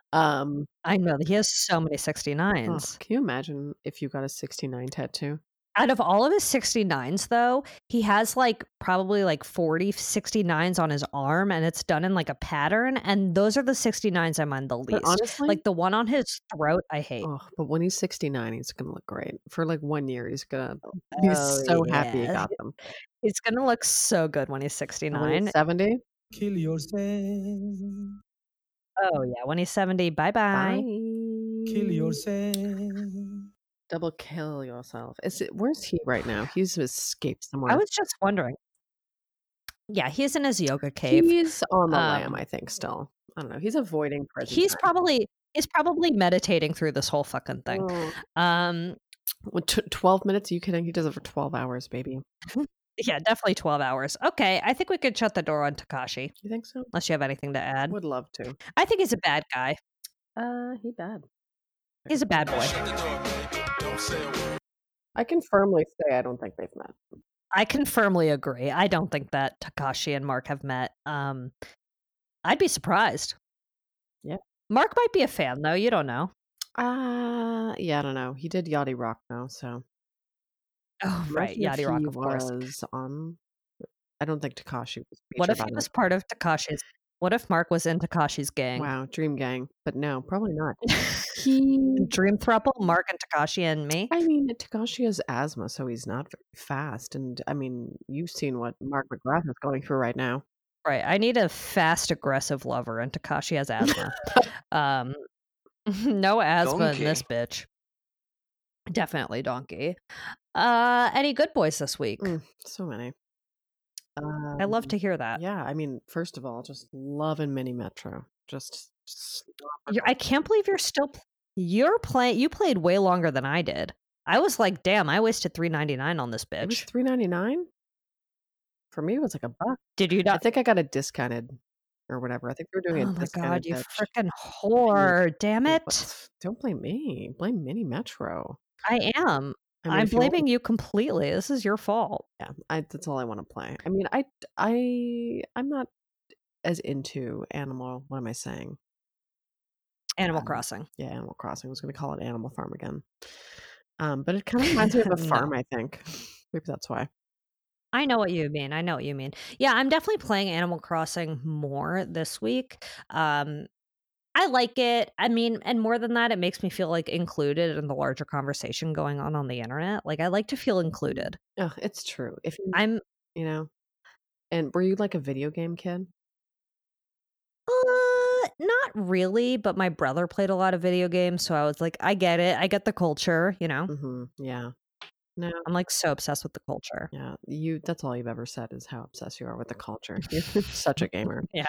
I know that he has so many Oh, 69s. can you imagine if you got a 69 tattoo? Out of all of his 69s, though, he has like probably like 40 69s on his arm, and it's done in like a pattern. And those are the 69s I'm on the But least. honestly, Like the one on his throat, I hate. but when he's 69, he's gonna look great. For like 1 year, he's gonna be Oh, so happy he yeah. got them. He's going to look so good when he's And when 69. he's 70, Kill yourself. Oh, yeah. When he's 70, bye-bye. Kill bye. yourself. Double kill yourself. Where's he right now? He's escaped I somewhere. was just wondering. Yeah, he's in his yoga cave. He's on the lam, Um, I think, still. I don't know. He's avoiding prison he's time. probably meditating through this whole fucking thing. Oh. Um, With 12 minutes, you kidding? He does it for 12 hours, baby. yeah, definitely 12 hours. Okay, I think we could shut the door on Takashi, You think so? unless you have anything to add. Would love to. I think he's a bad guy. He bad. He's a bad boy. I can firmly say I don't think they've met. I can firmly agree. I don't think that Takashi and Mark have met. I'd be surprised. Yeah. Mark might be a fan, though. You don't know. Yeah, I don't know. He did Yachty Rock though, so Oh, right. imagine if Yachty Rock, he of course. was on. I don't think Takashi was What if featured he on was it. part of Takashi's? What if Mark was in Takashi's gang? Wow, Dream Gang, but no, probably not. He, Dream throuple, Mark and Takashi and me. I mean, Takashi has asthma, so he's not very fast. And I mean, you've seen what Mark McGrath is going through right now. Right. I need a fast, aggressive lover, and Takashi has asthma. No asthma in this bitch. Definitely donkey. Any good boys this week? So many. I love to hear that. Yeah, I mean, first of all, just loving Mini Metro. Just I can't believe you're playing. You played way longer than I did. I was like, damn, I wasted $3.99 on this it was bitch. $3.99. For me, it was like $1. Did you I not? think I got it discounted or whatever. I think we were doing Oh a my discounted god, you pitch. freaking whore! Damn it! What? Don't blame me. Blame Mini Metro. I am. I mean, I'm if you want- blaming you completely. This is your fault. Yeah, that's all I want to play. I mean, I'm not as into Animal. What am I saying? Animal Crossing. Yeah, Animal Crossing. I was going to call it Animal Farm again. But it kind of reminds me of a farm. No. I think maybe that's why. I know what you mean. Yeah, I'm definitely playing Animal Crossing more this week. I like it. I mean, and more than that, it makes me feel like included in the larger conversation going on the internet. Like I like to feel included. Oh, it's true. If you, I'm you know, and were you like a video game kid? not really, but my brother played a lot of video games, so I was like, I get it. I get the culture, you know. Mm-hmm. Yeah. No. I'm like so obsessed with the culture. Yeah. That's all you've ever said is how obsessed you are with the culture. You're such a gamer. Yeah.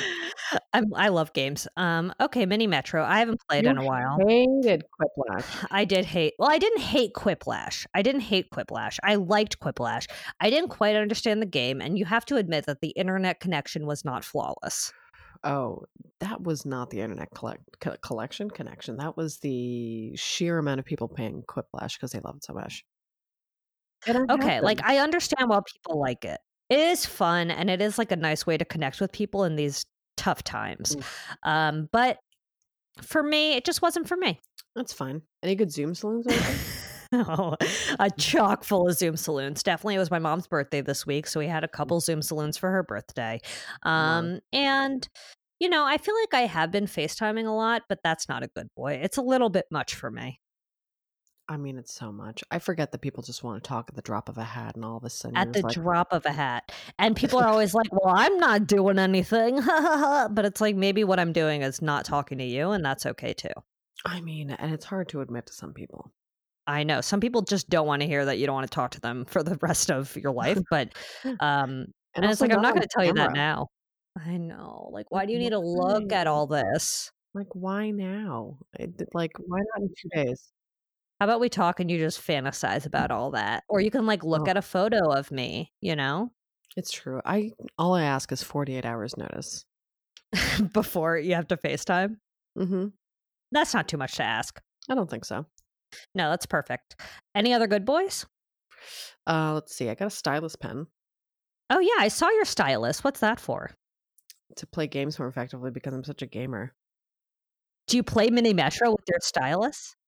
I love games. Okay, Mini Metro. I haven't played in a while. Hated Quiplash. I didn't hate Quiplash. I liked Quiplash. I didn't quite understand the game, and you have to admit that the internet connection was not flawless. Oh, that was not the internet connection. That was the sheer amount of people paying Quiplash because they love it so much. Okay, like I understand why people like it. It is fun, and it is like a nice way to connect with people in these tough times. But for me, it just wasn't for me. That's fine. Any good Zoom saloons open? Oh, a chock full of Zoom saloons. Definitely, it was my mom's birthday this week, so we had a couple Zoom saloons for her birthday. And you know, I feel like I have been FaceTiming a lot, but that's not a good boy. It's a little bit much for me. I mean, it's so much. I forget that people just want to talk at the drop of a hat, and all of a sudden, At the drop of a hat. And people are always like, well, I'm not doing anything. But it's like, maybe what I'm doing is not talking to you, and that's okay too. I mean, and it's hard to admit to some people. I know. Some people just don't want to hear that you don't want to talk to them for the rest of your life. But and it's like, I'm not going to tell you that now. I know. Like, why do you need to look at all this? Like, why now? Like, why not in 2 days? How about we talk and you just fantasize about all that? Or you can like look at a photo of me, you know? It's true. All I ask is 48 hours notice. Before you have to FaceTime? Mm-hmm. That's not too much to ask. I don't think so. No, that's perfect. Any other good boys? Let's see. I got a stylus pen. Oh yeah, I saw your stylus. What's that for? To play games more effectively because I'm such a gamer. Do you play Mini Metro with your stylus?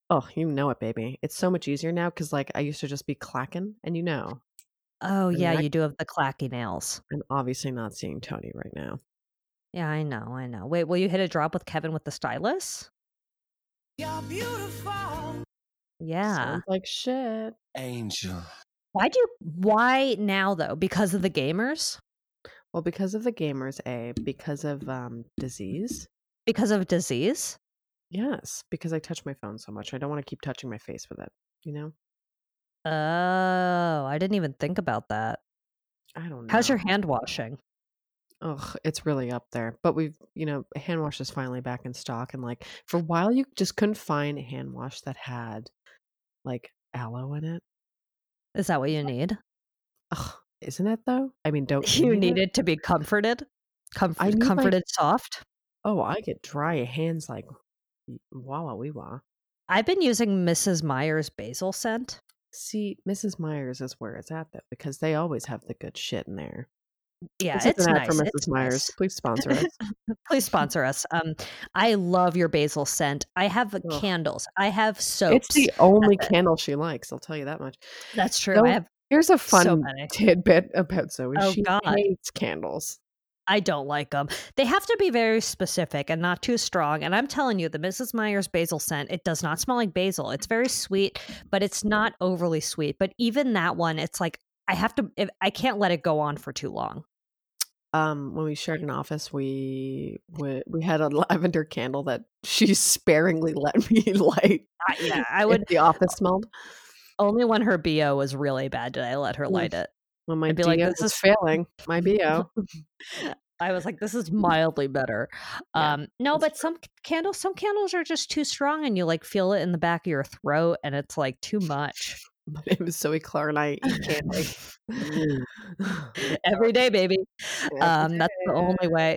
Oh, you know it, baby. It's so much easier now because like I used to just be clacking, and Oh, and yeah, I, you do have the clacky nails. I'm obviously not seeing Tony right now. Yeah, I know, I know. Wait, will you hit a drop with Kevin with the stylus? You're beautiful. Yeah. Sounds like shit. Angel. Why now though? Because of the gamers? Well, because of the gamers, because of disease. Because of disease? Yes, because I touch my phone so much. I don't want to keep touching my face with it. You know? Oh, I didn't even think about that. I don't How's your know. hand washing? Ugh, it's really up there. But hand wash is finally back in stock. And like for a while, you just couldn't find hand wash that had like aloe in it. Is that what you need? Ugh, isn't it though? I mean, don't you You need it? needed to be comforted? I need Comforted soft? I get dry hands like wah wee wah. I've been using Mrs. Meyer's basil scent. See, Mrs. Myers is where it's at though, because they always have the good shit in there. Yeah, This is it's an ad for nice. Mrs. It's Myers. nice. Please sponsor us. Please sponsor us. I love your basil scent. I have Ugh. candles. I have It's soaps. the only That's it. candle she likes, I'll tell you that much. That's true. So I have here's a so fun many. tidbit about Zoe. Oh, She God. hates candles. I don't like them. They have to be very specific and not too strong. And I'm telling you, the Mrs. Meyer's basil scent, it does not smell like basil. It's very sweet, but it's not overly sweet. But even that one, it's like I can't let it go on for too long. When we shared an office, we had a lavender candle that she sparingly let me light. Yeah, I if would the office smelled. only when her BO was really bad did I let her light it. When my I'd be DO like, was this is failing, my BO. I was like, this is mildly better. Yeah, No, that's but some candles are just too strong and you like feel it in the back of your throat and it's like too much. My name is Zoe Clark and I eat candy. Every day, baby. Every That's the only day. way.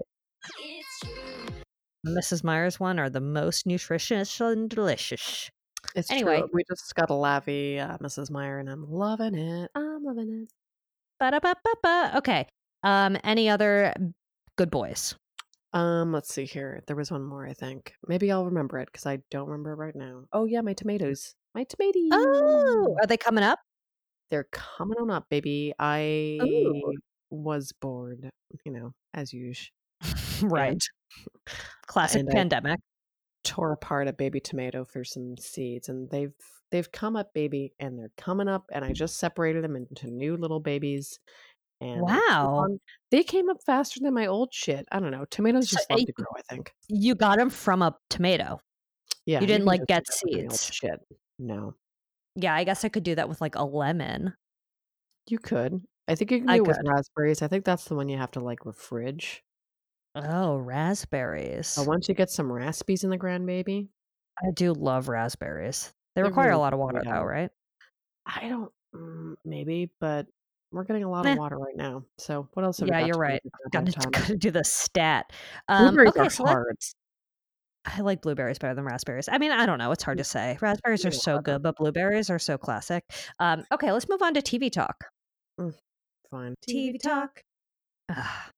The Mrs. Myers one are the most nutritious and delicious. It's Anyway. true. We just got a Lavi Mrs. Meyer and I'm loving it. I'm loving it. Ba-da-ba-ba-ba. Okay. Any other good boys? Let's see here. There was one more, I think. Maybe I'll remember it because I don't remember it right now. Oh yeah, my tomatoes. My tomatoes. Oh, are they coming up? They're coming on up, baby. I Ooh. was bored, as usual. Right. Classic and I pandemic. tore apart a baby tomato for some seeds, and they've come up, baby, and they're coming up, and I just separated them into new little babies. And Wow. they came up faster than my old shit. I don't know. Tomatoes So, just love to grow, I think. You got them from a tomato. Yeah, You didn't can like just get do that with any old seeds. shit. No, Yeah, I guess I could do that with like a lemon. you could. I think you can I do it with could. raspberries. I think that's the one you have to like refridge. Oh, raspberries. But once you get some raspies in the ground, baby, I do love raspberries. They they require a really lot of do water it though, out. right? I don't, maybe, but we're getting a lot Eh, of water right now. So what else have we yeah, got you're to right. do for our downtime? Gotta do the stat. Blueberries Okay, are so hard. I like blueberries better than raspberries. I mean, I don't know. It's hard to say. Raspberries are so Whatever. good, but blueberries are so classic. Okay, let's move on to TV talk. Fine. TV talk. Ugh.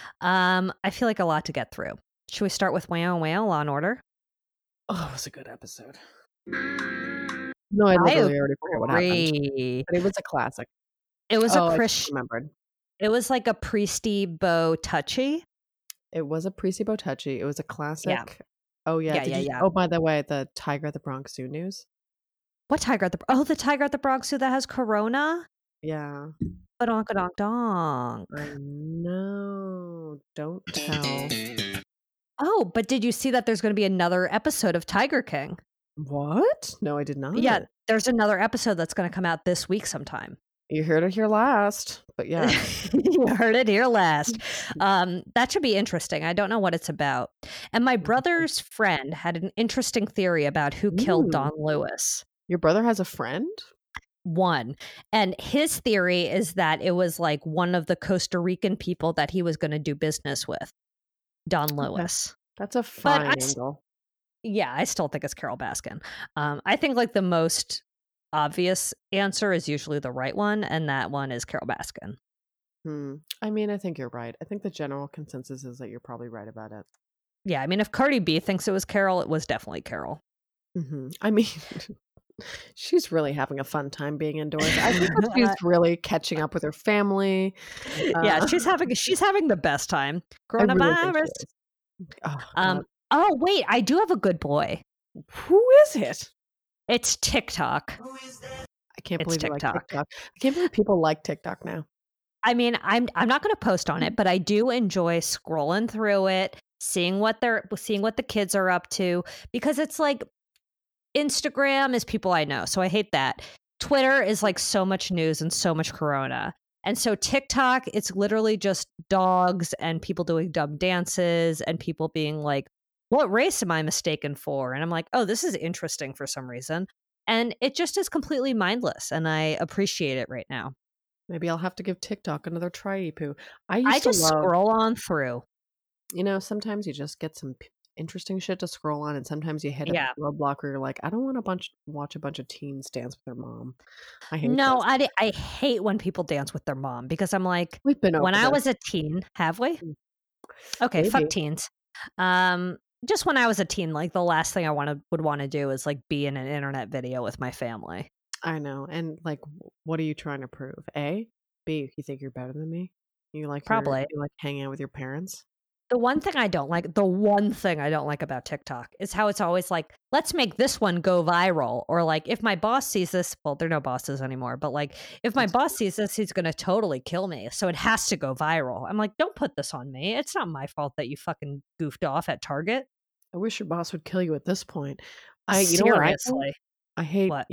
I feel like a lot to get through. Should we start with Whale Law and Order? Oh, it was a good episode. No, I literally already forgot what happened. But it was a classic. It was I a just remembered. It was like a Priesty Bo touchy. It was a Prissy Touchy. It was a classic. Yeah. Oh yeah. Yeah. Oh, by the way, the Tiger at the Bronx Zoo news. What tiger at the Tiger at the Bronx Zoo that has corona? Yeah. Badonk donk donk. I know. Don't tell. Oh, but did you see that there's going to be another episode of Tiger King? What? No, I did not. Yeah, there's another episode that's going to come out this week sometime. You heard it here last. But yeah. You heard it here last. That should be interesting. I don't know what it's about. And my brother's friend had an interesting theory about who killed Don Lewis. Your brother has a friend? One. And his theory is that it was like one of the Costa Rican people that he was going to do business with, Don Lewis. That's a fine angle. Yeah, I still think it's Carol Baskin. I think like the most obvious answer is usually the right one, and that one is Carol Baskin. I mean, I think you're right. I think the general consensus is that you're probably right about it. Yeah, I mean, if Cardi B thinks it was Carol, it was definitely Carol. I mean, she's really having a fun time being indoors. I think that she's really catching up with her family. Yeah, Uh, she's having the best time. I really think she Coronavirus. is. Oh, God. Oh wait, I do have a good boy. Who is it? It's TikTok. I can't It's believe you like TikTok. TikTok. I can't believe people like TikTok now. I mean, I'm not going to post on it, but I do enjoy scrolling through it, seeing what the kids are up to, because it's like Instagram is people I know, so I hate that. Twitter is like so much news and so much corona. And so TikTok, it's literally just dogs and people doing dumb dances and people being like, what race am I mistaken for? And I'm like, oh, this is interesting for some reason. And it just is completely mindless. And I appreciate it right now. Maybe I'll have to give TikTok another try, Poo. I I used to just love, scroll on through. sometimes you just get some interesting shit to scroll on, and sometimes you hit a Yeah. roadblock where you're like, I don't want to watch a bunch of teens dance with their mom. I hate No, this. I hate when people dance with their mom because I'm like, We've been over when I this. was a teen, have we? Mm, Okay, fuck Maybe. teens. Just when I was a teen, like the last thing I would want to do is like be in an internet video with my family. I know. And like, what are you trying to prove? A? B, you think you're better than me? Probably. You like hanging out with your parents? The one thing I don't like about TikTok is how it's always like, let's make this one go viral. Or like, if my boss sees this, well, there are no bosses anymore, but like, if my boss sees this, he's going to totally kill me. So it has to go viral. I'm like, don't put this on me. It's not my fault that you fucking goofed off at Target. I wish your boss would kill you at this point. You know what I think? Seriously. I hate, What?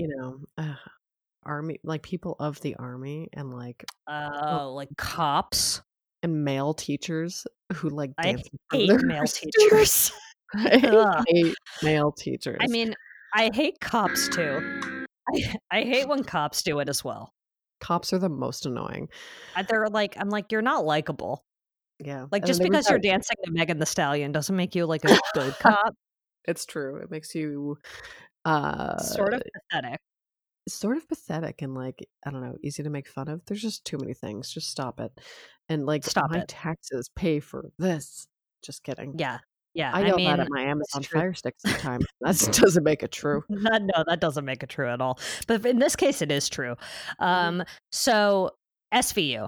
army, like people of the army and like Like cops. and male teachers who like I dance in front of hate their male students. teachers. I Ugh. hate male teachers. I mean, I hate cops too. I hate when cops do it as well. Cops are the most annoying. They're like, I'm like, you're not likable. Yeah. Like, And just then there was because you're that dancing to Megan Thee Stallion doesn't make you like a good cop. It's true. It makes you Sort of pathetic. sort of pathetic and like, I don't know, easy to make fun of. There's just too many things. Just stop it. And like, Stop my it. taxes pay for this. Just kidding. Yeah. Yeah. I I yell that mean, at my it's Amazon true. Fire Stick sometimes. That doesn't make it true. No, that doesn't make it true at all. But in this case, it is true. Mhm. So SVU,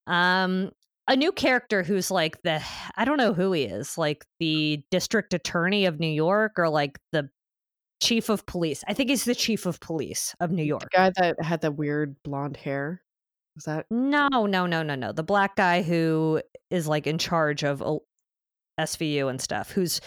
a new character who's like I don't know who he is, like the district attorney of New York or like the chief of police. I think he's the chief of police of New The York. guy that had the weird blonde hair. Was that? No. The black guy who is like in charge of SVU and stuff, whose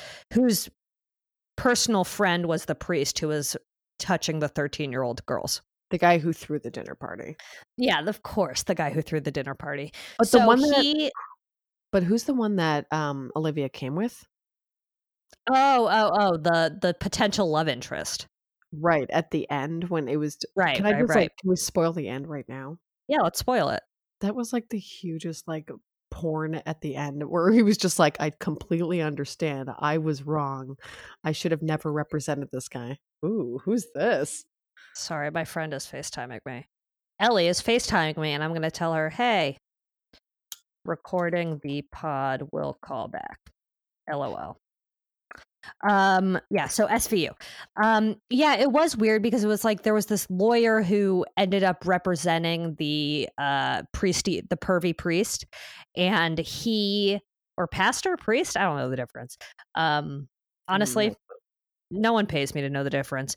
personal friend was the priest who was touching the 13-year-old girls. The guy who threw the dinner party. Yeah, of course, the guy who threw the dinner party. But So the one that But who's the one that Olivia came with? the potential love interest. Right, at the end when it was Right, can I just right. can we spoil the end right now? Yeah, let's spoil it. That was like the hugest like porn at the end where he was just like, I completely understand. I was wrong. I should have never represented this guy. Ooh, who's this? Sorry, my friend is FaceTiming me. Ellie is FaceTiming me, and I'm going to tell her, hey, recording the pod will call back. LOL. Yeah, so SVU. Yeah, it was weird because it was like there was this lawyer who ended up representing the the pervy priest, and or pastor, priest, I don't know the difference. Honestly, no one pays me to know the difference.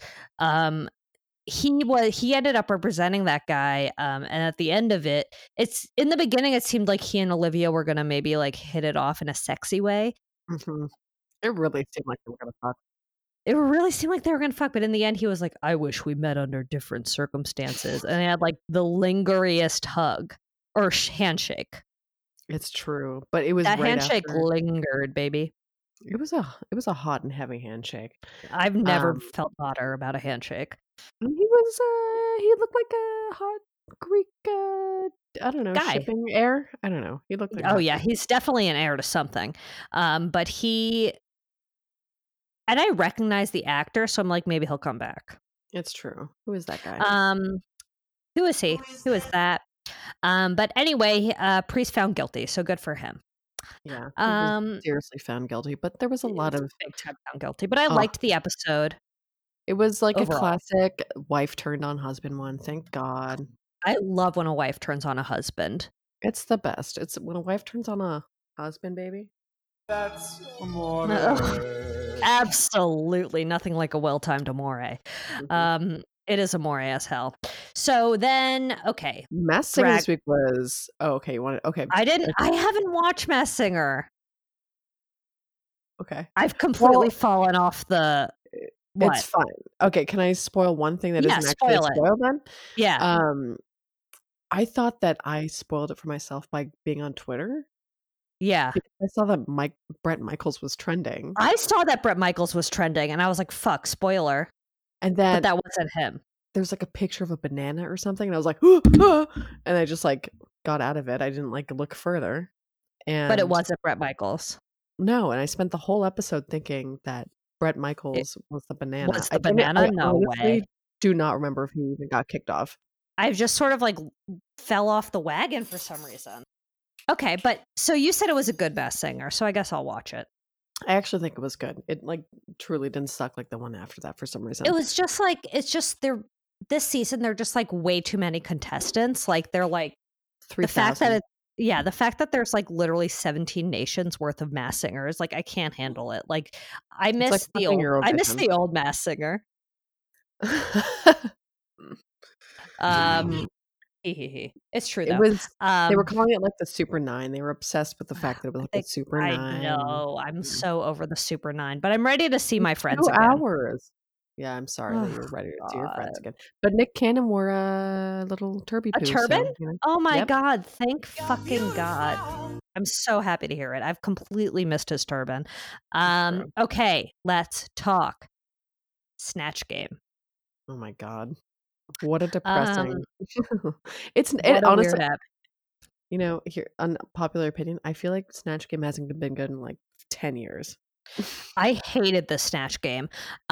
He ended up representing that guy, and at the end of it, in the beginning it seemed like he and Olivia were gonna maybe like hit it off in a sexy way. Mhm. It really seemed like they were gonna fuck. It really seemed like they were gonna fuck, but in the end he was like, I wish we met under different circumstances. And they had like the lingeriest hug or handshake. It's true, but it was That right handshake after. lingered, baby. It was a hot and heavy handshake. I've never Um, felt hotter about a handshake. and he looked like a hot Greek I don't know, Guy. shipping heir. I don't know. He looked like a Oh hot yeah, Greek. he's definitely an heir to something. But and I recognize the actor, so I'm like, maybe he'll come back. It's true. Who is that guy? Who is he? Who is that? But anyway, Priest found guilty, so good for him. Yeah, he was seriously found guilty, but there was a He lot was of big time found guilty. But I oh, liked the episode. It was like a overall. classic wife turned on husband one. Thank God. I love when a wife turns on a husband. It's the best. It's when a wife turns on a husband, baby. That's amore. Absolutely nothing like a well-timed amore. Mhm. It is amore as hell. So then, okay, Masked Singer drag. this week was okay. You want okay? I haven't watched Masked Singer. Okay. I've completely Well, fallen off the it's what? fine. Okay, can I spoil one thing that Yeah, isn't actually a spoil it. spoil then? Yeah. I thought that I spoiled it for myself by being on Twitter Yeah. because I saw that Bret Michaels was trending, I saw that Bret Michaels was trending and I was like, fuck, spoiler. and But then that wasn't him. there's like a picture of a banana or something, and I was like, and I just like got out of it. I didn't like look further, But it and wasn't Bret Michaels. no, and I spent the whole episode thinking that Bret It Michaels was the banana. was I the didn't. banana? I No way. honestly do not remember if he even got kicked off. I just sort of like fell off the wagon for some reason. Okay, but so you said it was a good Masked Singer, so I guess I'll watch it. I actually think it was good. It like truly didn't suck like the one after that for some reason. It was just like it's just this season they're just like way too many contestants. Like they're like the fact that 3,000. the fact that there's like literally 17 nations worth of Masked Singers, like I can't handle it. Like I It's like miss the fucking the Eurovision. old Masked Singer. It's true It though. was they were Um calling it like the Super 9. They were obsessed with the fact that it was like the Super I 9. know. I'm Yeah. so over the Super 9, but I'm ready to see my It's friends 2 again. hours. Yeah, I'm sorry that Oh, you're ready to see your friends God. again. But Nick Cannon wore a little turby A poo, turban? so, you know. Oh my Yep. God. Thank fucking God. I'm so happy to hear it. I've completely missed his turban. True. Okay, let's talk Snatch Game. Oh my God. What a Um, depressing. It what a honestly, weird app. you know, here unpopular opinion, I feel like Snatch Game hasn't been good in like 10 years. I hated the Snatch Game.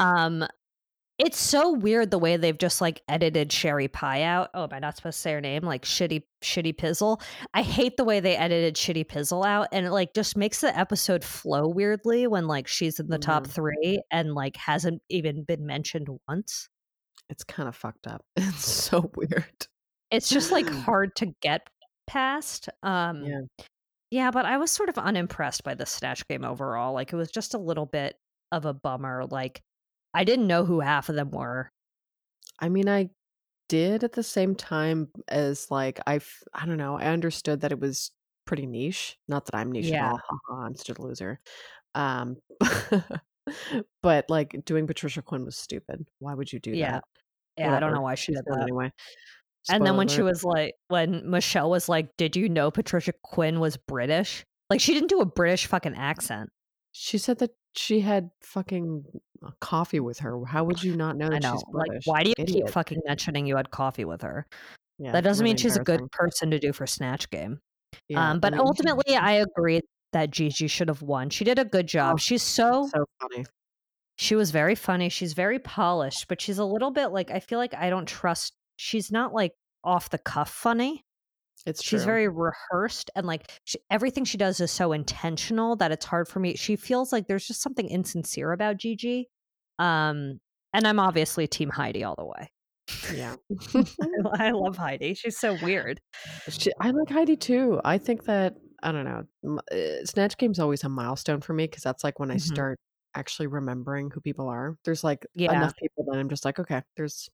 It's so weird the way they've just like edited Sherry Pie out. Oh, am I not supposed to say her name? Like Shitty Pizzle. I hate the way they edited Shitty Pizzle out, and it like just makes the episode flow weirdly when like she's in the top Mhm. 3 and like hasn't even been mentioned once. It's kind of fucked up. It's so weird. It's just like hard to get past. Yeah. Yeah, but I was sort of unimpressed by the Snatch Game overall. Like it was just a little bit of a bummer. Like I didn't know who half of them were. I mean, I did at the same time as like I don't know, I understood that it was pretty niche. Not that I'm niche at Yeah. all. Haha, I'm such a loser. Um but like doing Patricia Quinn was stupid. Why would you do Yeah. that? Yeah, I don't Whatever. know why she She's did done that. anyway. And then Spoiler when she alert. was like, when Michelle was like, "Did you know Patricia Quinn was British?" Like she didn't do a British fucking accent. She said that she had fucking coffee with her. How would you not know I that she's know. Like, British? why do you keep Idiot. fucking mentioning you had coffee with her? Yeah, That doesn't really mean she's a good embarrassing. person to do for Snatch Game. Yeah, I But mean, ultimately, I agree that Gigi should have won. She did a good job. oh, so funny. She was very funny. She's very polished, but she's a little bit like, I feel like I don't trust. She's not like off the cuff funny. It's She's true. very rehearsed and like everything she does is so intentional that it's hard for me. She feels like there's just something insincere about Gigi. And I'm obviously team Heidi all the way. Yeah. I love Heidi. She's so weird. I like Heidi too. I think that I don't know. Snatch Game's always a milestone for me because that's like when I Mhm. start actually remembering who people are. There's like Yeah. enough people that I'm just like, okay,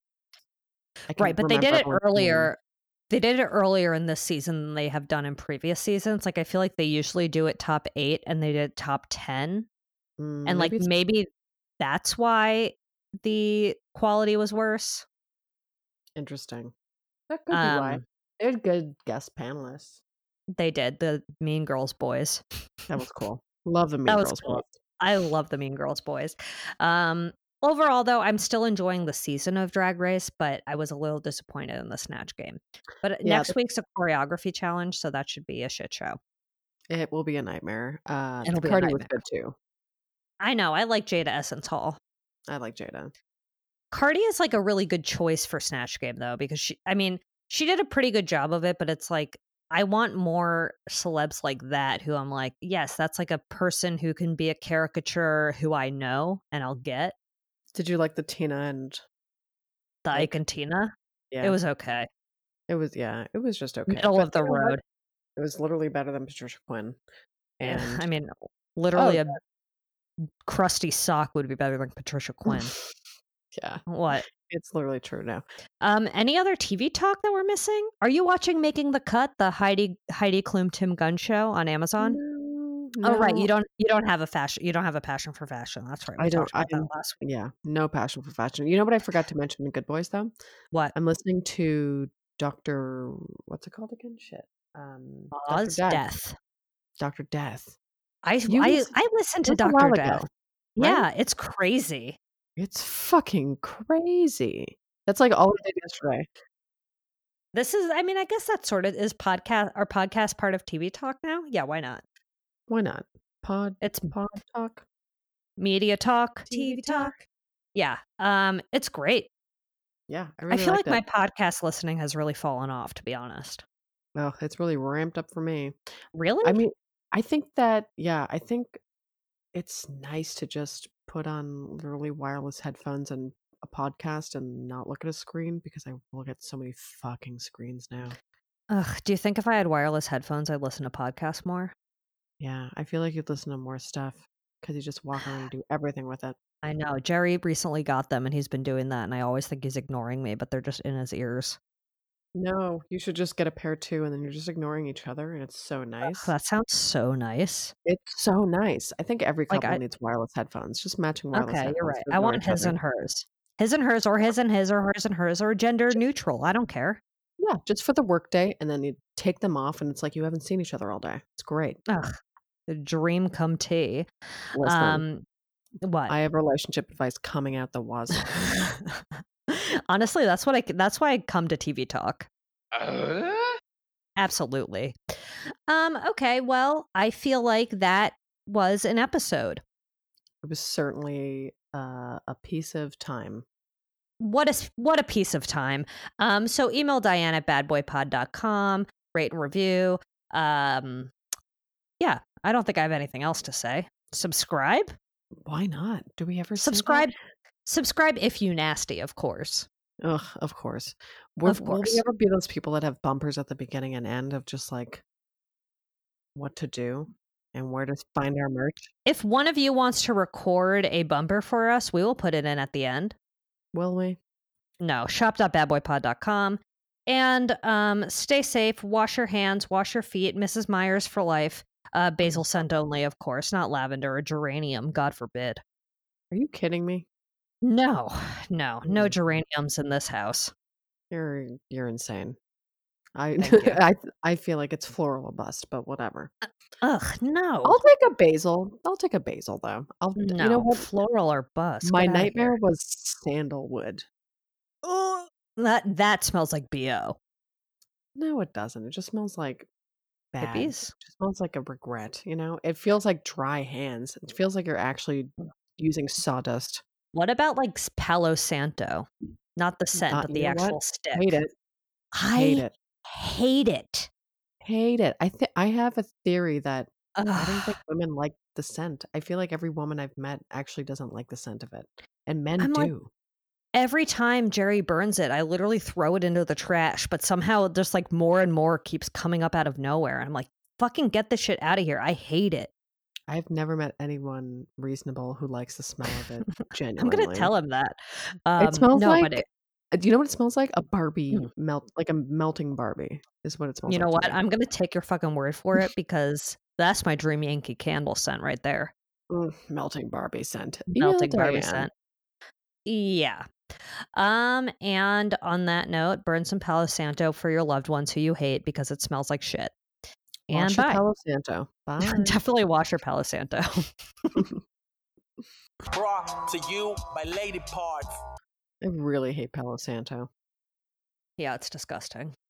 I can Right, but they did remember it everyone's name. earlier. They did it earlier in this season than they have done in previous seasons. Like I feel like they usually do it top 8 and they did top 10. And like Maybe it's maybe that's why the quality was worse. interesting. That could be why. They had good guest panelists. They did the Mean Girls boys. That was cool. Love the Mean That was Girls cool. boys. I love the Mean Girls boys. Overall, though, I'm still enjoying the season of Drag Race, but I was a little disappointed in the Snatch Game. But Yeah, next week's a choreography challenge, so that should be a shit show. it will be a nightmare. It'll The be a Cardi was nightmare. good too. I know. I like Jada Essence Hall. I like Jada. Cardi is like a really good choice for Snatch Game, though, because she did a pretty good job of it, but it's like, I want more celebs like that who I'm like, yes, that's like a person who can be a caricature who I know and I'll get. Did you like the Tina and The like Ike and Tina. yeah. It was okay. It was just okay. Middle But of the you know what? road. It was literally better than Patricia Quinn. And I mean, oh literally yeah. a crusty sock would be better than Patricia Quinn. Yeah. What? It's literally true now. Any other TV talk that we're missing? Are you watching Making the Cut, the Heidi Klum Tim Gunn show on Amazon? Oh right, you No, don't have a passion for fashion. That's right. We I don't. talked about that last week. Yeah, no passion for fashion. You know what I forgot to mention in Good Boys though? What? I'm listening to Doctor. What's it called again? Shit. Doctor Oz Death. Death. Doctor Death. I You listened. listened It to was a while Dr. ago, Death. right? Yeah, it's crazy. It's fucking crazy. That's like all I did yesterday. This is, I mean, I guess that sort of is our podcast part of TV talk now. Yeah, why not? Why not? It's Pod talk. media talk, TV talk. Yeah, it's great. Yeah, I I really feel like liked it. my podcast listening has really fallen off, to be honest. Oh, it's really ramped up for me. Really? I mean, I think that, yeah, I think it's nice to just put on literally wireless headphones and a podcast and not look at a screen because I look at so many fucking screens now. Ugh, do you think if I had wireless headphones, I'd listen to podcasts more? Yeah, I feel like you'd listen to more stuff because you just walk around and do everything with it. I know. Jerry recently got them and he's been doing that, and I always think he's ignoring me, but they're just in his ears. No, you should just get a pair too, and then you're just ignoring each other, and it's so Ugh, nice. that sounds so nice. It's so nice. I think every Like, couple needs wireless headphones, just matching wireless okay, you're headphones. right. to I ignore want each his other. and hers. His and hers, or his and his, or hers and hers, or gender neutral. I don't care. Yeah, just for the workday, and then you take them off, and it's like you haven't seen each other all day. It's great. Ugh, the dream come tea. Listen, What? I have relationship advice coming out the wazoo. Honestly, that's why I come to TV talk. Absolutely. Okay, well, I feel like that was an episode. It was certainly a piece of time. What a piece of time. So email Diane at badboypod.com, rate and review. Yeah, I don't think I have anything else to say. Subscribe? Why not? Do we ever say Subscribe. that? Subscribe if you nasty, of course. Ugh, of course. Of Will course. we ever be those people that have bumpers at the beginning and end of just like what to do and where to find our merch? If one of you wants to record a bumper for us, we will put it in at the end. Will we? No, shop.badboypod.com. And stay safe, wash your hands, wash your feet, Mrs. Myers for life. Basil scent only, of course, not lavender or geranium, God forbid. Are you kidding me? No geraniums in this house. You're insane. Thank you. I feel like it's floral or bust, but whatever. Ugh, no. I'll take a basil. I'll take a basil though. No, you know what? floral or bust. My Get outta nightmare here. was sandalwood. Ugh, that smells like BO. No, it doesn't. It just smells like bad. It Hippies? just smells like a regret, you know? It feels like dry hands. It feels like you're actually using sawdust. What about like Palo Santo? Not the scent, but You the know what? actual stick. Hate it. Hate it. Hate it. I have a theory that I don't think Ugh. women like the scent. I feel like every woman I've met actually doesn't like the scent of it. And men I'm do. like, every time Jerry burns it, I literally throw it into the trash, but somehow just like more and more keeps coming up out of nowhere. I'm like, fucking get this shit out of here. I hate it. I've never met anyone reasonable who likes the smell of it. I'm Genuinely. gonna tell him that. It smells no, like. but Do you know what it smells like? A Barbie Mm. like a melting Barbie is what it smells you like. know to what? me. I'm gonna take your fucking word for it because that's my Dream Yankee candle scent right there. Melting Barbie scent. Melting Email Barbie Diane. scent. Yeah. And on that note, burn some Palo Santo for your loved ones who you hate because it smells like shit. Wash And your bye. Palo Santo. Bye. Definitely wash your Palo Santo. Brought to you by Lady Parts. I really hate Palo Santo. Yeah, it's disgusting.